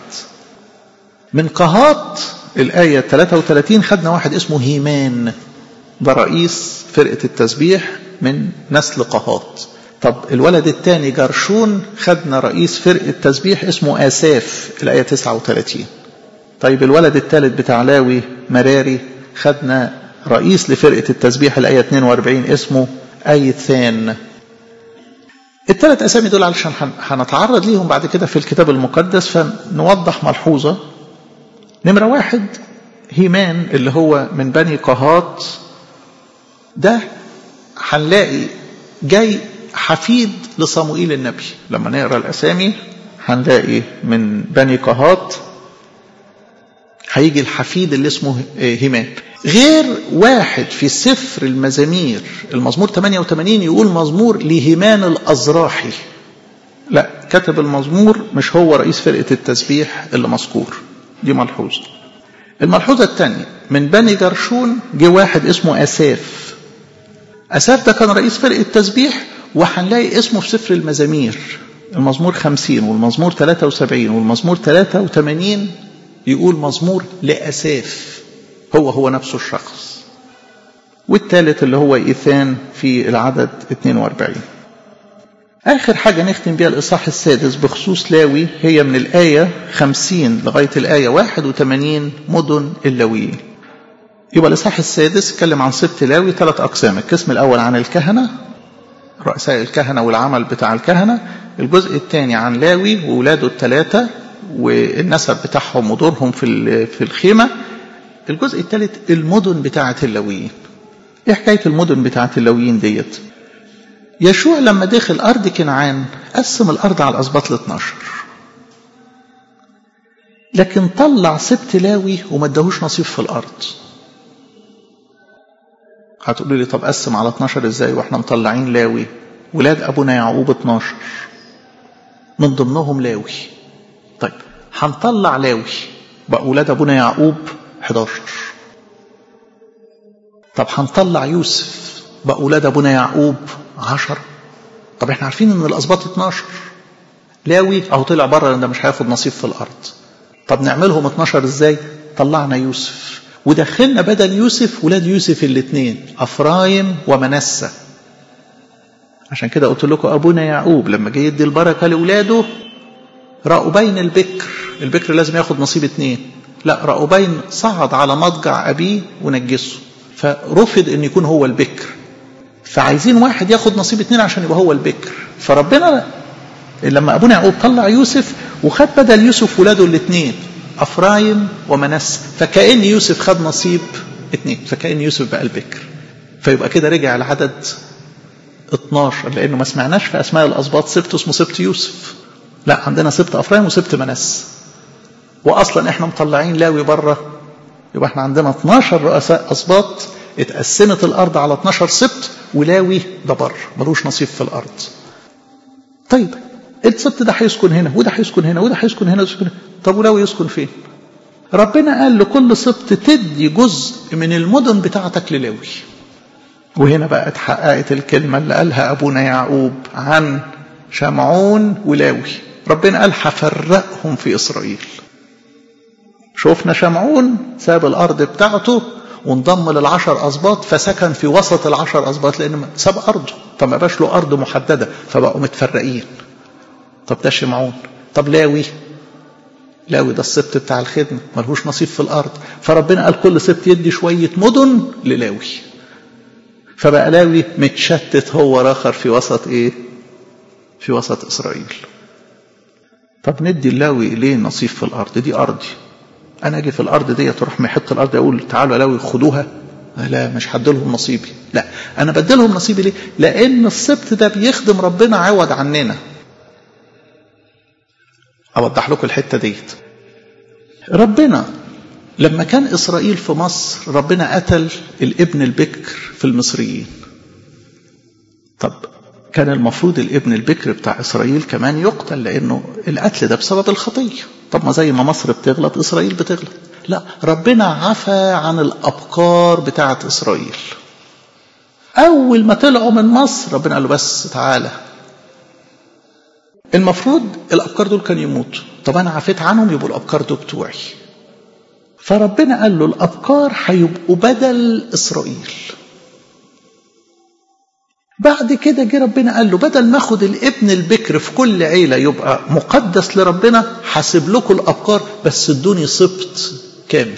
A: من قهات الآية ثلاثة وثلاثين خدنا واحد اسمه هيمان، ده رئيس فرقة التسبيح من نسل قهات. طب الولد الثاني جرشون خدنا رئيس فرقة تسبيح اسمه آساف الآية تسعة وثلاثين. طيب الولد الثالث بتاع لاوي مراري خدنا رئيس لفرقة التسبيح الآية اثنين وأربعين اسمه أيثان. الثلاث أسامي دول علشان هنتعرض ليهم بعد كده في الكتاب المقدس، فنوضح ملحوظة. نمرة واحد هيمان اللي هو من بني قهات، ده هنلاقي جاي حفيد لصموئيل النبي. لما نقرأ الأسامي هنلاقي من بني قهات هيجي الحفيد اللي اسمه هيمان. غير واحد في سفر المزامير المزمور ثمانية وثمانين يقول مزمور لهيمان الأزراحي، لا، كتب المزمور مش هو رئيس فرقة التسبيح اللي مذكور. دي ملحوظة. الملحوظة الثانية من بني جرشون جه واحد اسمه أساف. أساف ده كان رئيس فرقة التسبيح، وهنلاقي اسمه في سفر المزامير المزمور خمسين والمزمور ثلاثة وسبعين والمزمور ثلاثة وثمانين يقول مزمور لأساف، هو هو نفسه الشخص. والثالث اللي هو إيثان في العدد اثنين وأربعين. آخر حاجة نختم بها الإصحاح السادس بخصوص لاوي هي من الآية خمسين لغاية الآية واحد وثمانين مدن اللاويين. يبقى الإصحاح السادس اتكلم عن سبط لاوي ثلاث أقسام. القسم الأول عن الكهنة، رؤساء الكهنة والعمل بتاع الكهنة. الجزء الثاني عن لاوي وولاده الثلاثة والنسب بتاعهم ودورهم في في الخيمة. الجزء الثالث المدن بتاعة اللاويين. ايه حكاية المدن بتاعة اللاويين ديت؟ يشوع لما دخل أرض كنعان قسم الأرض على الأسباط الاثناشر، لكن طلع سبط لاوي وما اداهوش نصيب في الأرض. هتقولوا لي طب قسم على اثناشر ازاي واحنا مطلعين لاوي؟ ولاد أبونا يعقوب اثناشر من ضمنهم لاوي. طيب هنطلع لاوي بقى ولاد أبونا يعقوب احد عشر. طب هنطلع يوسف بقى ولاد أبونا يعقوب عشرة. طب احنا عارفين ان الأسباط اثناشر، لاوي اهو طلع بره لان ده مش هياخد نصيب في الأرض. طب نعملهم اثناشر ازاي؟ طلعنا يوسف ودخلنا بدل يوسف ولاد يوسف الاثنين أفرايم ومنسى. عشان كده قلت لكم أبونا يعقوب لما جه يدي البركة لأولاده رأوبين البكر، البكر لازم ياخد نصيب اثنين، لا، رأوبين صعد على مضجع أبيه ونجسه، فرفض ان يكون هو البكر، فعايزين واحد ياخد نصيب اثنين عشان يبقى هو البكر. فربنا لما أبونا يعقوب طلع يوسف وخد بدل يوسف ولاده الاثنين أفرايم ومنسى، فكأن يوسف خد نصيب اثنين، فكأن يوسف بقى البكر. فيبقى كده رجع العدد اثناشر، لأنه ما سمعناش في أسماء الأسباط سبت اسمه سبت يوسف، لا، عندنا سبت أفرايم وسبت منسى. وأصلا احنا مطلعين لاوي بره يبقى احنا عندنا اتناشر رؤساء أسباط، اتقسمت الأرض على اتناشر سبط، ولاوي ده بر ملوش نصيب في الأرض. طيب السبط ده هيسكن هنا وده هيسكن هنا وده هيسكن هنا وده. طب ولاوي يسكن فين؟ ربنا قال لكل سبط تدي جزء من المدن بتاعتك للاوي. وهنا بقى اتحققت الكلمة اللي قالها أبونا يعقوب عن شمعون ولاوي. ربنا قال هفرقهم في إسرائيل. شوفنا شمعون ساب الأرض بتاعته وانضم للعشر أسباط، فسكن في وسط العشر أسباط لأن ساب أرضه، فما باش له أرض محددة، فبقوا متفرقين. طب ده شمعون. طب لاوي، لاوي ده السبط بتاع الخدمة ملهوش نصيب في الأرض، فربنا قال كل سبط يدي شوية مدن للاوي، فبقى لاوي متشتت هو راخر في وسط ايه؟ في وسط إسرائيل. طب ندي اللاوي ليه نصيب في الأرض؟ دي أرضي، أنا أجي في الأرض دي تروح محط الأرض أقول تعالوا لاوي خدوها؟ لا، مش هديلهم نصيبي. لا، أنا بديلهم نصيبي ليه؟ لأن السبط ده بيخدم ربنا عوض عننا. أوضح لكم الحتة ديت. ربنا لما كان إسرائيل في مصر ربنا قتل الابن البكر في المصريين. طب كان المفروض الابن البكر بتاع إسرائيل كمان يقتل، لأنه القتل ده بسبب الخطية. طب ما زي ما مصر بتغلط إسرائيل بتغلط. لا، ربنا عفى عن الأبكار بتاعة إسرائيل. أول ما طلعوا من مصر ربنا قال له بس تعالى، المفروض الأبكار دول كانوا يموتوا، طب أنا عفيت عنهم يبقوا الأبكار دول بتوعي. فربنا قال له الأبكار هيبقوا بدل إسرائيل. بعد كده جه ربنا قال له بدل ما اخد الابن البكر في كل عيلة يبقى مقدس لربنا، حاسب لكم الأبكار بس ادوني سبط كامل.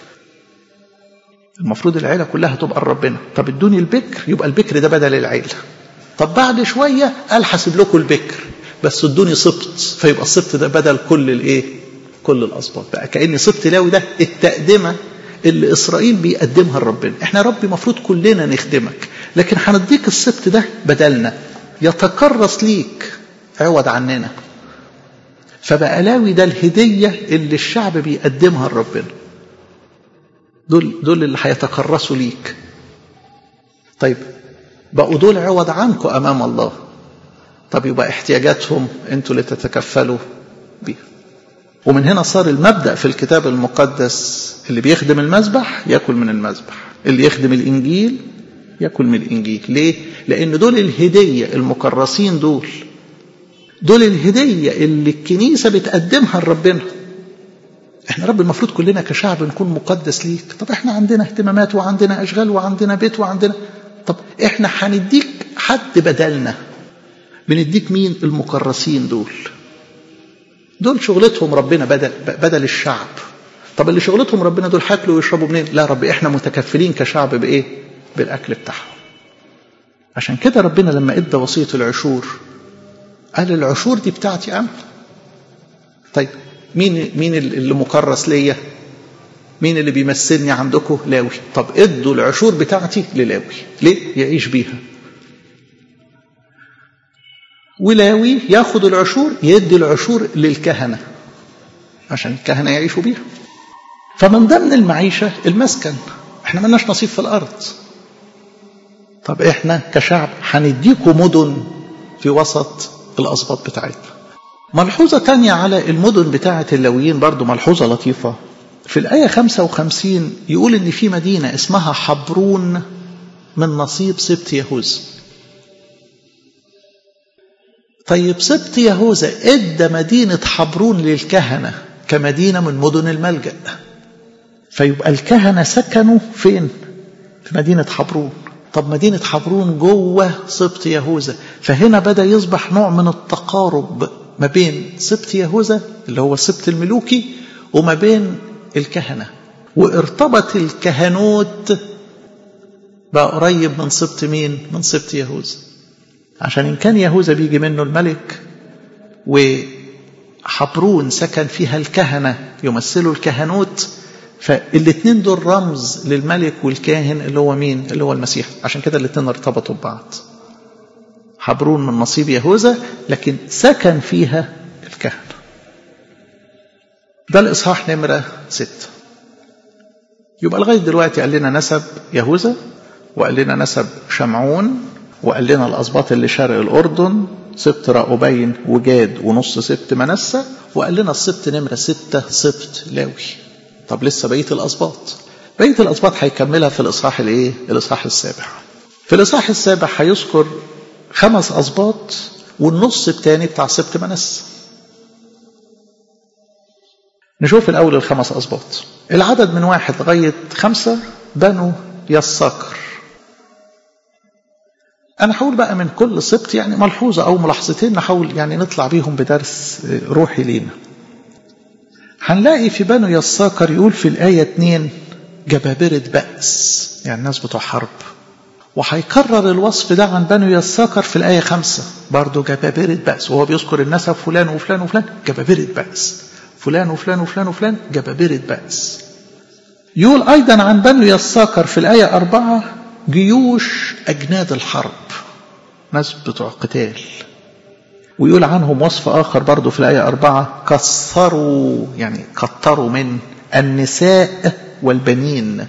A: المفروض العيلة كلها تبقى لربنا، طب ادوني البكر يبقى البكر ده بدل العيلة. طب بعد شوية قال حاسب لكم البكر بس ادوني سبط، فيبقى السبط ده بدل كل الايه؟ كل الأسباط. بقى كأن سبط لاوي ده التقدمة اللي إسرائيل بيقدمها لربنا. احنا يا ربي مفروض كلنا نخدمك، لكن هنديك السبط ده بدلنا يتكرس ليك عوض عننا. فبقى لاوي ده الهدية اللي الشعب بيقدمها لربنا، دول دول اللي هيتكرسوا ليك. طيب بقوا دول عوض عنكم أمام الله، طب يبقى احتياجاتهم انتوا اللي تتكفلوا بيها. ومن هنا صار المبدأ في الكتاب المقدس اللي بيخدم المذبح يأكل من المذبح، اللي يخدم الإنجيل يأكل من الإنجيل. ليه؟ لأن دول الهدية المكرسين، دول دول الهدية اللي الكنيسة بتقدمها لربنا. احنا رب المفروض كلنا كشعب نكون مقدس ليك. طب احنا عندنا اهتمامات وعندنا أشغال وعندنا بيت وعندنا، طب احنا هنديك حد بدلنا. بنديك مين؟ المكرسين دول. دول شغلتهم ربنا بدل بدل الشعب. طب اللي شغلتهم ربنا دول هياكلوا ويشربوا منين؟ لا رب احنا متكفلين كشعب بايه؟ بالاكل بتاعهم. عشان كده ربنا لما ادى وصية العشور قال العشور دي بتاعتي انا. طيب مين مين اللي مكرس ليا؟ مين اللي بيمثلني عندكم؟ لاوي. طب ادوا العشور بتاعتي للاوي. ليه؟ يعيش بيها. ولاوي ياخد العشور يدي العشور للكهنة عشان الكهنة يعيشوا بيها. فمن ضمن المعيشة المسكن، احنا ملناش نصيب في الأرض. طب احنا كشعب هنديكم مدن في وسط الأسباط بتاعتنا. ملحوظة تانية على المدن بتاعة اللاويين برضو، ملحوظة لطيفة. في الآية خمسة وخمسين يقول ان في مدينة اسمها حبرون من نصيب سبط يهوذا. طيب سبط يهوذا ادى مدينة حبرون للكهنة كمدينة من مدن الملجأ، فيبقى الكهنة سكنوا فين؟ في مدينة حبرون. طب مدينة حبرون جوه سبط يهوذا، فهنا بدأ يصبح نوع من التقارب ما بين سبط يهوذا اللي هو السبط الملوكي وما بين الكهنة، وارتبط الكهنوت بقى قريب من سبط مين؟ من سبط يهوذا. عشان إن كان يهوذا بيجي منه الملك وحبرون سكن فيها الكهنة يمثلوا الكهنوت، فالاثنين دول رمز للملك والكاهن اللي هو مين؟ اللي هو المسيح. عشان كده الاثنين ارتبطوا ببعض. حبرون من نصيب يهوذا لكن سكن فيها الكهنة. ده الإصحاح نمرة ستة. يبقى لغاية دلوقتي قال لنا نسب يهوذا، وقال لنا نسب شمعون، وقال لنا الأسباط اللي شرق الأردن، سبط راؤوبين وجاد ونص سبط منسى، وقال لنا السبط نمرة ستة سبط لاوي. طب لسه بقية الأسباط، بقية الأسباط هيكملها في الإصحاح الإيه؟ الإصحاح السابع. في الإصحاح السابع هيذكر خمس أسباط والنص الثاني بتاع سبط منسى. نشوف الأول الخمس أسباط. العدد من واحد لغاية خمسة بنو يساكر. أنا هقول بقى من كل سبط يعني ملحوظة أو ملاحظتين نحاول يعني نطلع بيهم بدرس روحي لينا. هنلاقي في بنو يساكر يقول في الآية اتنين جبابرة بأس، يعني الناس بتوع حرب. وهيكرر الوصف ده عن بنو يساكر في الآية خمسة برضو جبابرة بأس، وهو بيذكر النسب فلان وفلان وفلان جبابرة بأس، فلان وفلان وفلان وفلان جبابرة بأس. يقول أيضا عن بنو يساكر في الآية أربعة جيوش أجناد الحرب، ناس بتوع قتال. ويقول عنهم وصف آخر برضو في الآية أربعة كثروا، يعني كتروا من النساء والبنين،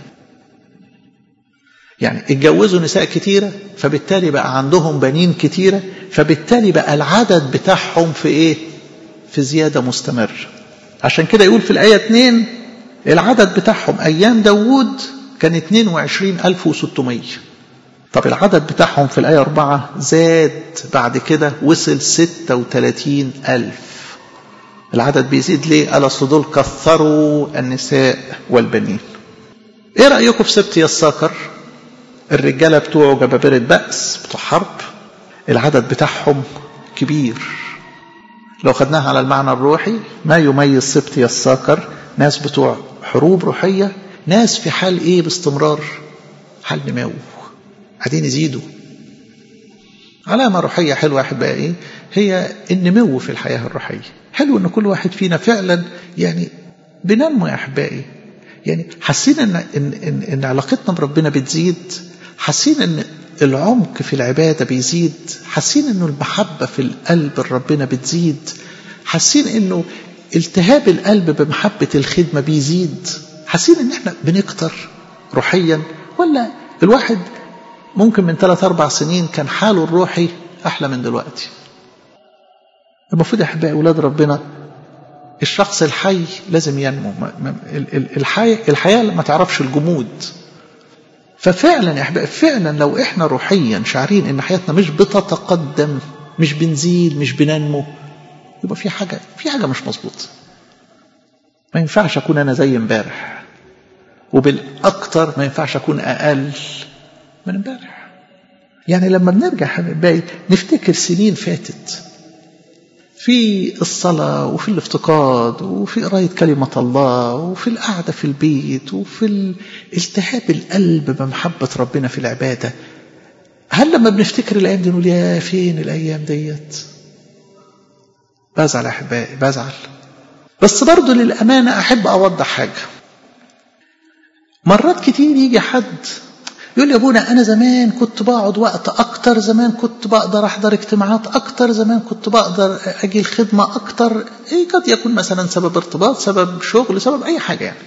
A: يعني اتجوزوا نساء كتيرة فبالتالي بقى عندهم بنين كتيرة، فبالتالي بقى العدد بتاعهم في ايه؟ في زيادة مستمر. عشان كده يقول في الآية اتنين العدد بتاعهم أيام داود كان اتنين وعشرين ألف وستمية. طب العدد بتاعهم في الآية أربعة زاد بعد كده وصل ستة وثلاثين ألف. العدد بيزيد ليه؟ قال أصل دول كثروا النساء والبنين. ايه رأيكم في سبط يساكر؟ الرجالة بتوعه جبابرة بأس بتوع حرب، العدد بتاعهم كبير. لو خدناها على المعنى الروحي ما يميز سبط يساكر ناس بتوع حروب روحية، ناس في حال ايه باستمرار؟ حال نمو، قاعدين يزيدوا. علامة روحية حلوة واحد بقى ايه؟ هي النمو في الحياة الروحية. حلو ان كل واحد فينا فعلا يعني بننمو يا احبائي، يعني حاسين ان ان ان, إن علاقتنا بربنا بتزيد، حاسين ان العمق في العبادة بيزيد، حاسين انه المحبة في القلب ربنا بتزيد، حاسين انه التهاب القلب بمحبة الخدمة بيزيد، حاسين ان احنا بنكتر روحيا. ولا الواحد ممكن من ثلاث اربع سنين كان حاله الروحي احلى من دلوقتي؟ المفروض يا احبائي اولاد ربنا الشخص الحي لازم ينمو. الحي الحياة ما تعرفش الجمود. ففعلا يا احبائي فعلا لو احنا روحيا شعرين ان حياتنا مش بتتقدم، مش بنزيد، مش بننمو، يبقى في حاجة في حاجة مش مظبوطة. ما ينفعش اكون انا زي امبارح، وبالاكتر ما ينفعش اكون اقل من امبارح. يعني لما بنرجع حبايبي نفتكر سنين فاتت في الصلاة وفي الافتقاد وفي قراية كلمة الله وفي القعدة في البيت وفي التهاب القلب بمحبة ربنا في العبادة، هل لما بنفتكر الأيام دي نقول يا فين الأيام ديت؟ بزعل أحبائي، بزعل. بس برضو للأمانة أحب أوضح حاجة. مرات كتير يجي حد يقول لي يا ابونا أنا زمان كنت بقعد وقت أكتر، زمان كنت بقدر أحضر اجتماعات أكتر، زمان كنت بقدر أجي الخدمة أكتر. إيه قد يكون مثلا سبب ارتباط، سبب شغل، سبب أي حاجة. يعني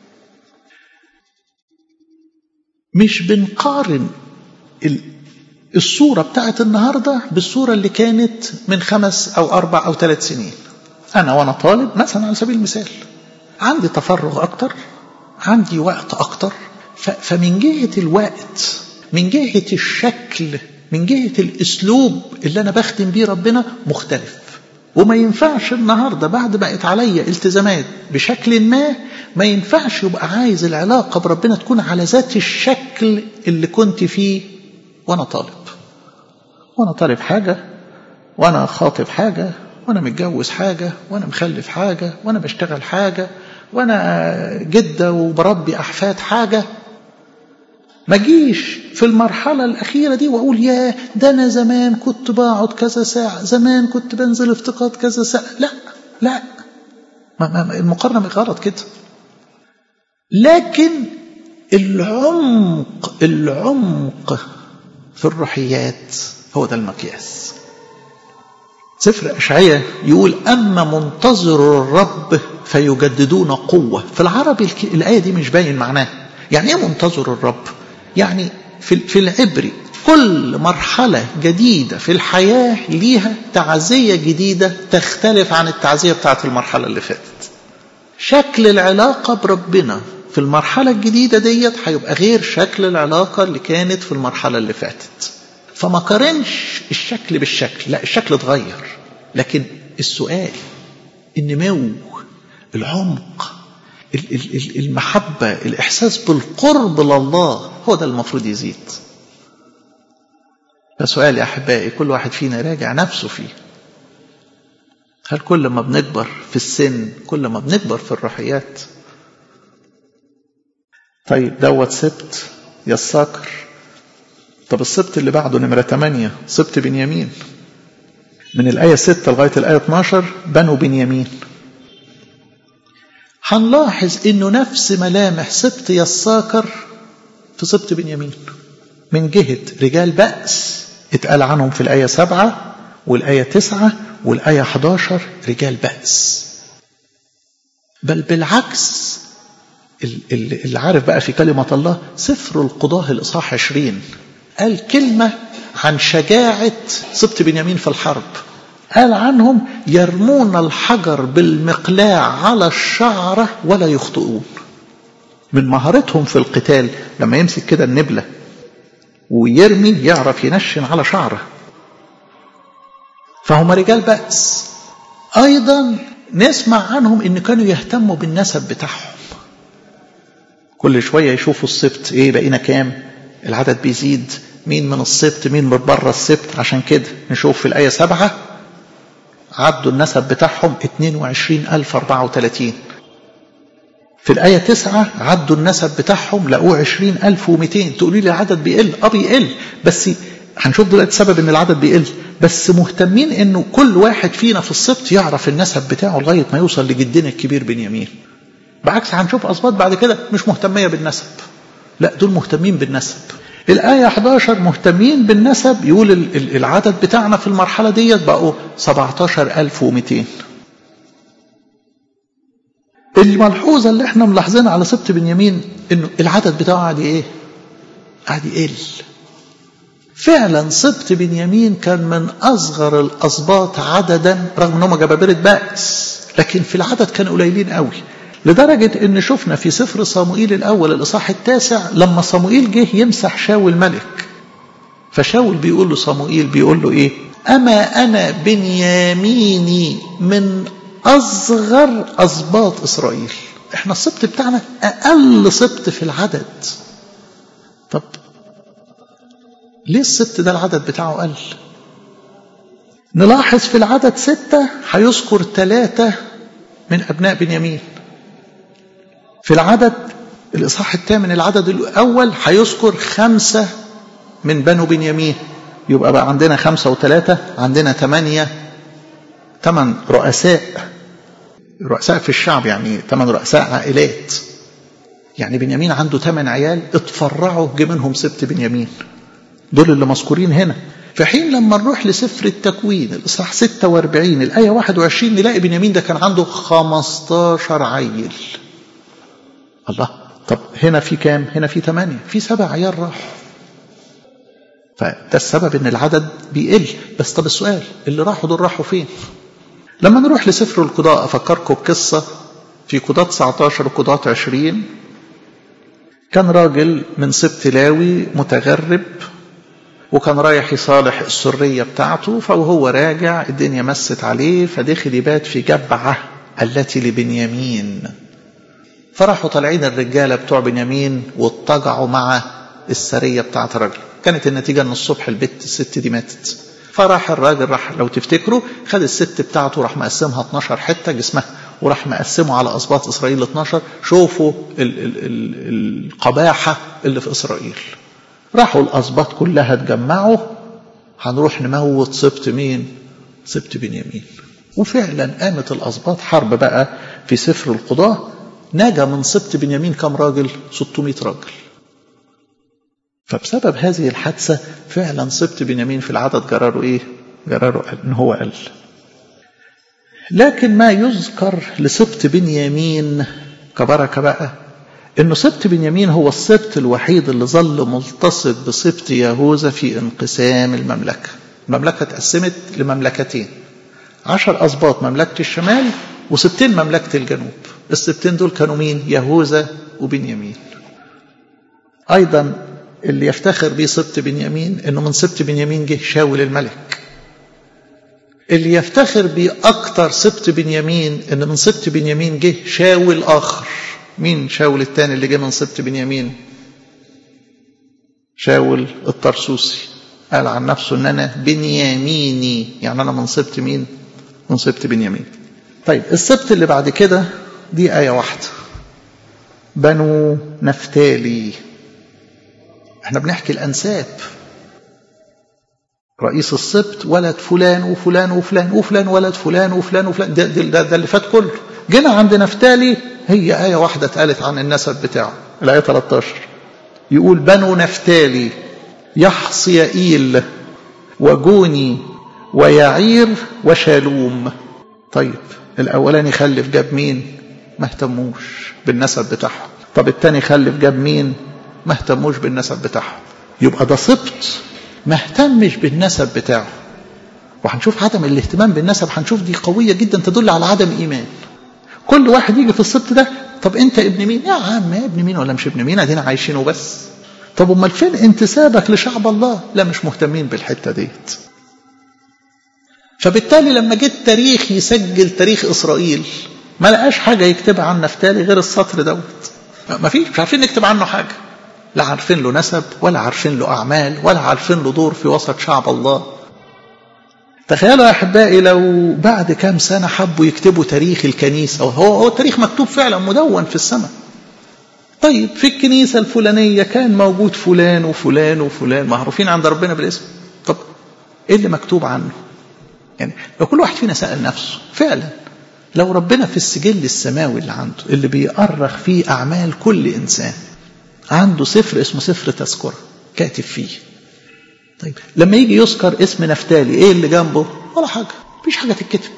A: مش بنقارن الصورة بتاعت النهاردة بالصورة اللي كانت من خمس أو أربع أو ثلاث سنين. أنا وأنا طالب مثلا على سبيل المثال عندي تفرغ أكتر، عندي وقت أكتر، فمن جهة الوقت، من جهة الشكل، من جهة الأسلوب اللي أنا بخدم بيه ربنا مختلف. وما ينفعش النهاردة بعد بقت عليا التزامات بشكل ما، ما ينفعش يبقى عايز العلاقة بربنا تكون على ذات الشكل اللي كنت فيه وأنا طالب. وأنا طالب حاجة، وأنا خاطب حاجة، وأنا متجوز حاجة، وأنا مخلف حاجة، وأنا بشتغل حاجة، وأنا جدة وبربي أحفاد حاجة. ما جيش في المرحلة الأخيرة دي وأقول يا ده أنا زمان كنت بقعد كذا ساعة، زمان كنت بنزل افتقاد كذا ساعة. لا لا، ما ما المقارنة غلط كده. لكن العمق العمق في الروحيات هو ده المقياس. سفر أشعياء يقول أما منتظر الرب فيجددون قوة. في العربي الآية دي مش باين معناها، يعني ايه منتظر الرب؟ يعني في, في العبري كل مرحلة جديدة في الحياة ليها تعزية جديدة تختلف عن التعزية بتاعت المرحلة اللي فاتت. شكل العلاقة بربنا في المرحلة الجديدة ديت هيبقى غير شكل العلاقة اللي كانت في المرحلة اللي فاتت. فما قارنش الشكل بالشكل، لا الشكل اتغير، لكن السؤال النمو، العمق، المحبة، الإحساس بالقرب لله هو ده المفروض يزيد. فسؤال يا أحبائي كل واحد فينا راجع نفسه فيه. هل كل ما بنكبر في السن كل ما بنكبر في الروحيات؟ طيب دوت سبت يساكر. طب السبت اللي بعده نمرة ثمانية سبت بنيامين. من الآية ستة لغاية الآية اتناشر بنو بنيامين. هنلاحظ انه نفس ملامح سبت يساكر في سبت بنيامين، من جهة رجال بأس اتقال عنهم في الآية سبعة والآية تسعة والآية حداشر رجال بأس. بل بالعكس اللي عارف بقى في كلمة الله سفر القضاة الإصحاح عشرين قال كلمة عن شجاعة سبت بنيامين في الحرب. قال عنهم يرمون الحجر بالمقلاع على الشعرة ولا يخطئون. من مهارتهم في القتال لما يمسك كده النبلة ويرمي يعرف ينشن على شعره. فهم رجال بأس. أيضا نسمع عنهم إن كانوا يهتموا بالنسب بتاعهم. كل شوية يشوفوا السبت إيه بقينا كام، العدد بيزيد، مين من السبت مين من بره السبت. عشان كده نشوف في الآية سبعة عدوا النسب بتاعهم اتنين وعشرين ألف وأربعة وثلاثين. في الآية تسعة عدوا النسب بتاعهم لقوه عشرين ألف ومئتين. تقولي لي العدد بيقل، اه بيقل، بس هنشوف دلوقتي سبب ان العدد بيقل. بس مهتمين انه كل واحد فينا في السبت يعرف النسب بتاعه لغاية ما يوصل لجدنا الكبير بنيامين. بعكس هنشوف أسباط بعد كده مش مهتمية بالنسب، لا دول مهتمين بالنسب. الآية إحدى عشر مهتمين بالنسب، يقول العدد بتاعنا في المرحلة ديت بقوا سبعة عشر ألف ومئتين. الملحوظة اللي احنا ملاحظينها على سبت بنيامين انه العدد بتاعه قاعد ايه؟ قاعد يقل. فعلا سبت بنيامين كان من أصغر الأسباط عددا رغم انهم جبابرة بأس، لكن في العدد كانوا قليلين قوي، لدرجة ان شفنا في سفر صموئيل الأول الإصحاح التاسع لما صموئيل جه يمسح شاول ملك، فشاول بيقول له صموئيل بيقول له ايه؟ أما أنا بنياميني من أصغر أسباط إسرائيل. احنا السبت بتاعنا أقل سبت في العدد. طب ليه السبت ده العدد بتاعه قل؟ نلاحظ في العدد ستة هيذكر ثلاثة من أبناء بنيامين. في العدد الإصحاح الثامن العدد الأول هيذكر خمسة من بنو بنيامين، يبقى بقى عندنا خمسة وثلاثة عندنا ثمانية، ثمان رؤساء رؤساء في الشعب، يعني ثمان رؤساء عائلات. يعني بنيامين عنده ثمان عيال اتفرعوا جه منهم سبت بنيامين، دول اللي مذكورين هنا. في حين لما نروح لسفر التكوين الإصحاح ستة وأربعين الآية واحد وعشرين نلاقي بنيامين ده كان عنده خمستاشر عيل. الله، طب هنا في كام؟ هنا في ثمانية، في سبع عيال راحوا. فده السبب ان العدد بيقل. بس طب السؤال، اللي راحوا دول راحوا فين؟ لما نروح لسفر القضاء افكركم بقصة في قضاء تسعة عشر وقضاء عشرين. كان راجل من سبط لاوي متغرب وكان رايح يصالح السرية بتاعته، فوهو راجع الدنيا مست عليه فدخل يبات في جبعة التي لبنيامين. فراحوا طالعين الرجالة بتوع بنيامين واتجعوا مع السرية بتاعت الراجل. كانت النتيجة ان الصبح البت الست دي ماتت. فراح الراجل راح لو تفتكروا خد الست بتاعته راح مقسمها اتناشر حتة جسمها وراح مقسمه على أسباط إسرائيل اتناشر. شوفوا ال ال ال القباحة اللي في إسرائيل. راحوا الأسباط كلها اتجمعوا، هنروح نموت سبط مين؟ سبط بنيامين. وفعلا قامت الأسباط حرب بقى. في سفر القضاء نجا من سبط بنيامين كم راجل؟ ستمائة راجل. فبسبب هذه الحادثة فعلا سبط بنيامين في العدد جراره ايه؟ جراره ان هو قل. لكن ما يذكر لسبط بنيامين كبركة بقى إنه سبط بنيامين هو السبط الوحيد اللي ظل ملتصق بسبط يهوذا في انقسام المملكة. المملكة اتقسمت لمملكتين، عشر أسباط مملكة الشمال وسبتين مملكة الجنوب. السبتين دول كانوا مين؟ يهوذا وبنيامين. أيضا اللي يفتخر بيه سبط بنيامين إنه من سبط بنيامين جه شاول الملك. اللي يفتخر بيه أكتر سبط بنيامين إن من سبط بنيامين جه شاول آخر. مين شاول الثاني اللي جه من سبط بنيامين؟ شاول الطرسوسي، قال عن نفسه ان انا بنياميني، يعني انا من سبط مين؟ من سبط بنيامين. طيب السبط اللي بعد كده دي آية واحدة، بنو نفتالي. احنا بنحكي الأنساب، رئيس السبط ولد فلان وفلان وفلان وفلان ولد فلان وفلان وفلان، ده, ده, ده, ده اللي فات كله. جينا عند نفتالي هي آية واحدة اتقالت عن النسب بتاعه، الآية ثلاثة عشر يقول بنو نفتالي يحصيائيل وجوني ويعير وشالوم. طيب الأولاني خلف جاب مين؟ ما اهتموش بالنسب بتاعهم. طب الثاني خلف جاب مين؟ ما اهتموش بالنسب بتاعهم. يبقى ده سبط ما اهتمش بالنسب بتاعه. وهنشوف عدم الاهتمام بالنسب، هنشوف دي قوية جدا تدل على عدم إيمان. كل واحد يجي في السبط ده، طب انت ابن مين؟ يا عم ابن مين ولا مش ابن مين، ادينا عايشينه بس. طب امال فين انتسابك لشعب الله؟ لا مش مهتمين بالحته ديت. فبالتالي لما جه التاريخ يسجل تاريخ اسرائيل ما لقاش حاجه يكتبها عن نفتالي غير السطر دوت. ما فيش، مش عارفين نكتب عنه حاجه، لا عارفين له نسب ولا عارفين له اعمال ولا عارفين له دور في وسط شعب الله. تخيلوا يا احبائي لو بعد كام سنه حبوا يكتبوا تاريخ الكنيسه، وهو هو التاريخ مكتوب فعلا مدون في السماء. طيب في الكنيسه الفلانيه كان موجود فلان وفلان وفلان معروفين عند ربنا بالاسم، طب ايه اللي مكتوب عنه؟ يعني لو كل واحد فينا سأل نفسه فعلا، لو ربنا في السجل السماوي اللي عنده اللي بيأرخ فيه اعمال كل انسان، عنده سفر اسمه سفر تذكرة كاتب فيه، طيب لما يجي يذكر اسم نفتالي ايه اللي جنبه؟ ولا حاجه، مفيش حاجه تتكتب.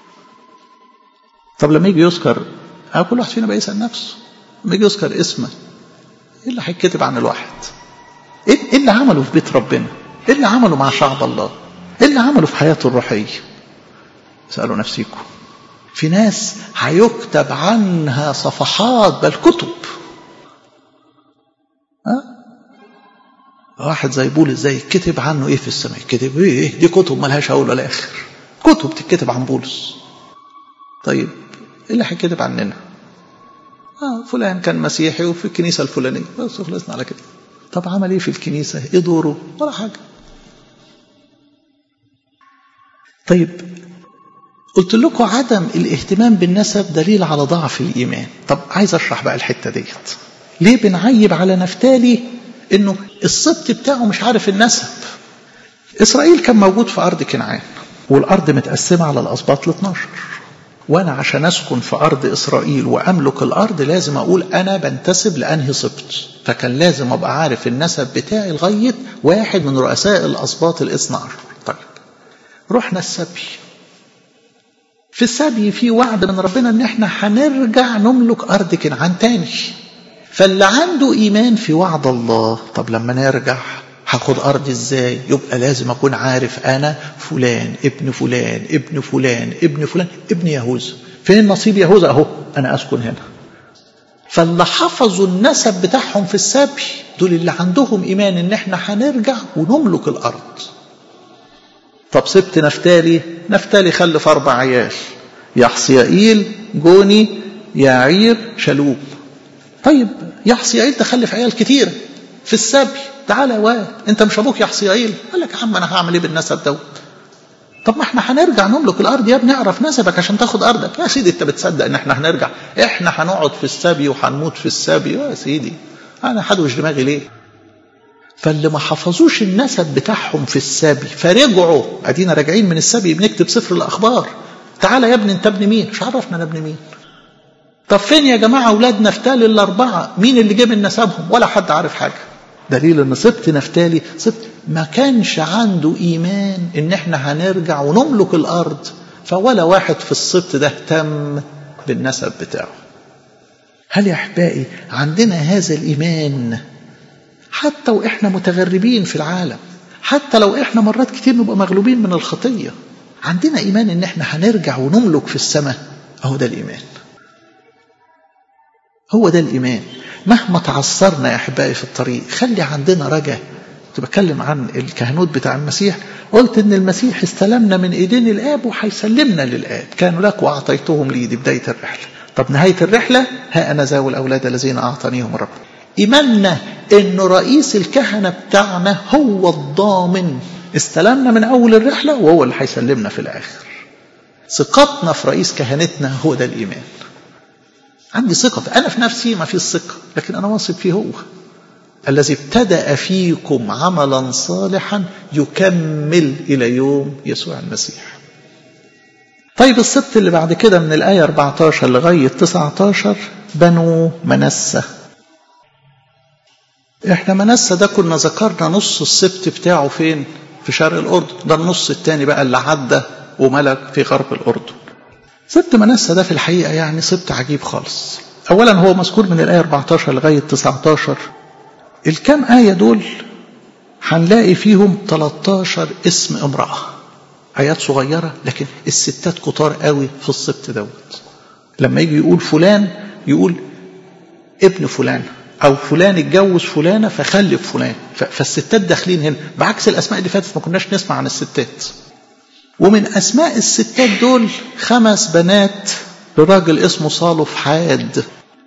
A: طب لما يجي يذكر، كل واحد فينا بيسأل نفسه، لما يجي يذكر اسمه ايه اللي هيتكتب عن الواحد؟ ايه اللي عمله في بيت ربنا؟ ايه اللي عمله مع شعب الله؟ ايه اللي عمله في حياته الروحيه؟ سألوا نفسيكم. في ناس هيكتب عنها صفحات بل كتب. ها؟ واحد زي بولس زي كتب عنه ايه في السماء؟ كتب ايه؟ دي كتب ملهاش اول ولا اخر، كتب تتكتب عن بولس. طيب ايه اللي هيتكتب عننا؟ اه فلان كان مسيحي وفي الكنيسه الفلانيه، بس خلصنا على كده. طب عمل ايه في الكنيسه؟ ايه دوره؟ ولا حاجه. طيب قلت لكم عدم الاهتمام بالنسب دليل على ضعف الايمان. طب عايز اشرح بقى الحته ديت. ليه بنعيب على نفتالي انه السبط بتاعه مش عارف النسب؟ اسرائيل كان موجود في ارض كنعان، والارض متقسمه على الاسباط ل اثناشر، وانا عشان اسكن في ارض اسرائيل واملك الارض لازم اقول انا بنتسب لانهي سبط، فكان لازم ابقى عارف النسب بتاعي لغايه واحد من رؤساء الاسباط الاثنى عشر. طيب رحنا السبي، في السبي في وعد من ربنا ان احنا هنرجع نملك ارض كنعان تاني. فاللي عنده ايمان في وعد الله، طب لما نرجع هاخد ارض ازاي؟ يبقى لازم اكون عارف انا فلان ابن فلان ابن فلان ابن فلان ابن يهوذا، فين نصيب يهوذا؟ اهو انا اسكن هنا. فاللي حفظوا النسب بتاعهم في السبي دول اللي عندهم ايمان ان احنا هنرجع ونملك الارض. طب سبت نفتالي، نفتالي خلف اربع عيال، يحصيائيل جوني يعير شالوم. طيب يحصيائيل تخلف عيال كتير في السبي، تعالى يا واد انت مش ابوك يحصيائيل؟ قال لك يا عم انا هعمل ايه بالنسب دوت؟ طب ما احنا هنرجع نملك الارض يا ابني، اعرف نسبك عشان تاخد ارضك. يا سيدي انت بتصدق ان احنا هنرجع؟ احنا هنقعد في السبي وهنموت في السبي. يا سيدي انا هدوش دماغي ليه؟ فاللي ما حفظوش النسب بتاعهم في السبي فرجعوا، ادينا راجعين من السبي بنكتب سفر الاخبار، تعالى يا ابني انت ابن مين؟ مش عرفنا انا ابن مين. طب فين يا جماعه اولاد نفتالي الاربعه؟ مين اللي جاب نسبهم؟ ولا حد عارف حاجه. دليل ان سبط نفتالي سبط ما كانش عنده ايمان ان احنا هنرجع ونملك الارض، فولا واحد في السبط ده اهتم بالنسب بتاعه.
B: هل يا أحبائي عندنا هذا الإيمان حتى وإحنا متغربين في العالم، حتى لو إحنا مرات كتير نبقى مغلوبين من الخطية، عندنا إيمان إن إحنا هنرجع ونملك في السماء؟ أهو ده الإيمان، هو ده الإيمان. مهما تعثرنا يا أحبائي في الطريق خلي عندنا رجاء. كنت بتكلم عن الكهنوت بتاع المسيح، قلت إن المسيح استلمنا من إيدين الآب وهيسلمنا للآب. كانوا لك وأعطيتهم لي، دي بداية الرحلة. طب نهاية الرحلة، ها أنا ذا والأولاد الذين أعطانيهم رب. إيماننا إنه رئيس الكهنة بتاعنا هو الضامن، استلمنا من أول الرحلة وهو اللي هيسلمنا في الآخر. ثقتنا في رئيس كهنتنا هو ده الإيمان. عندي ثقة، أنا في نفسي ما في الثقة، لكن أنا واثق فيه هو الذي ابتدأ فيكم عملا صالحا يكمل إلى يوم يسوع المسيح. طيب السبت اللي بعد كده من الآية أربعة عشر لغاية تسعة عشر بنو منسى. احنا منسى ده كنا ذكرنا نص السبت بتاعه فين؟ في شرق الأردن. ده النص الثاني بقى اللي عدى وملك في غرب الأردن. سبت منسى ده في الحقيقة يعني سبت عجيب خالص. أولا هو مذكور من الآية أربعة عشر لغاية تسعة عشر. الكام آية دول هنلاقي فيهم ثلاثة عشر اسم امرأة، آيات صغيرة لكن الستات كتار قوي في السبت دوت. لما يجي يقول فلان يقول ابن فلان، أو فلان اتجوز فلانة فخلف فلان، فالستات داخلين هنا، بعكس الأسماء اللي فاتت ما كناش نسمع عن الستات. ومن أسماء الستات دول خمس بنات لراجل اسمه صالوفحاد.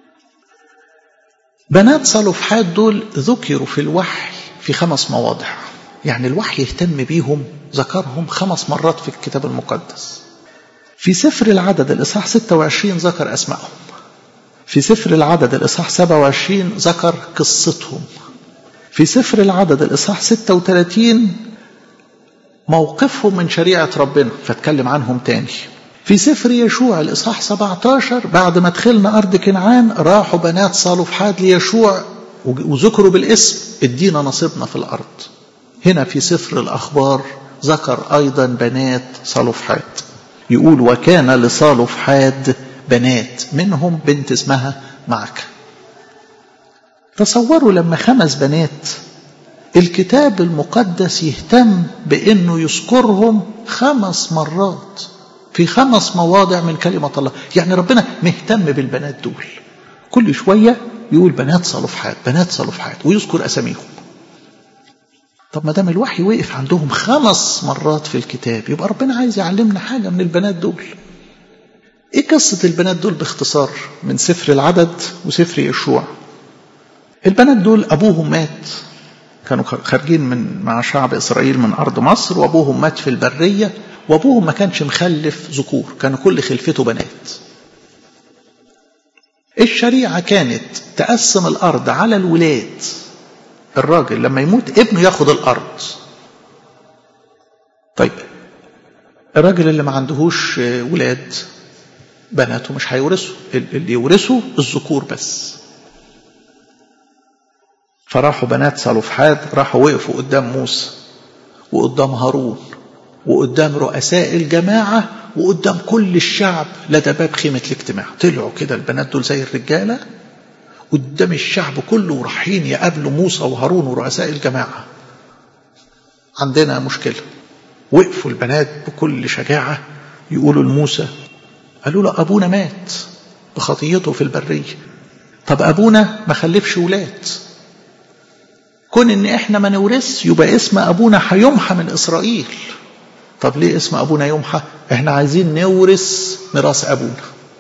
B: بنات صالوفحاد دول ذكروا في الوحي في خمس مواضع، يعني الوحي يهتم بيهم، ذكرهم خمس مرات في الكتاب المقدس. في سفر العدد الإصحاح ستة وعشرين ذكر أسمائهم، في سفر العدد الإصحاح سبعة وعشرين ذكر قصتهم، في سفر العدد الإصحاح ستة وثلاثين موقفهم من شريعة ربنا فاتكلم عنهم تاني. في سفر يشوع الإصحاح سبعة عشر بعد ما دخلنا أرض كنعان راحوا بنات صالوفحاد ليشوع وذكروا بالاسم ادينا نصيبنا في الأرض. هنا في سفر الأخبار ذكر أيضا بنات صالوفحاد، يقول وكان لصالوفحاد بنات منهم بنت اسمها معكة. تصوروا لما خمس بنات الكتاب المقدس يهتم بأنه يذكرهم خمس مرات في خمس مواضع من كلمة الله. يعني ربنا مهتم بالبنات دول، كل شوية يقول بنات صالوفحاد بنات صالوفحاد ويذكر أساميهم. طب ما دام الوحي وقف عندهم خمس مرات في الكتاب يبقى ربنا عايز يعلمنا حاجة من البنات دول. ايه قصة البنات دول باختصار من سفر العدد وسفر يشوع؟ البنات دول أبوهم مات، كانوا خارجين من مع شعب إسرائيل من أرض مصر، وأبوهم مات في البرية، وأبوهم ما كانش مخلف ذكور، كانوا كل خلفته بنات. الشريعة كانت تقسم الأرض على الولاد، الراجل لما يموت ابنه ياخد الأرض. طيب الراجل اللي ما عندهوش ولاد بناته مش هيورثوا، اللي يورثوا الذكور بس. فراحوا بنات صالوفحاد راحوا وقفوا قدام موسى وقدام هارون وقدام رؤساء الجماعة وقدام كل الشعب لدى باب خيمة الاجتماع. طلعوا كده البنات دول زي الرجالة قدام الشعب كله ورايحين يقابلوا موسى وهارون ورؤساء الجماعة. عندنا مشكلة. وقفوا البنات بكل شجاعة يقولوا لموسى، قالوا له أبونا مات بخطيته في البرية. طب أبونا ما خلفش ولاد، كون إن إحنا ما نورث يبقى اسم أبونا هيمحى من إسرائيل. طب ليه اسم أبونا يمحى؟ إحنا عايزين نورث ميراث أبونا.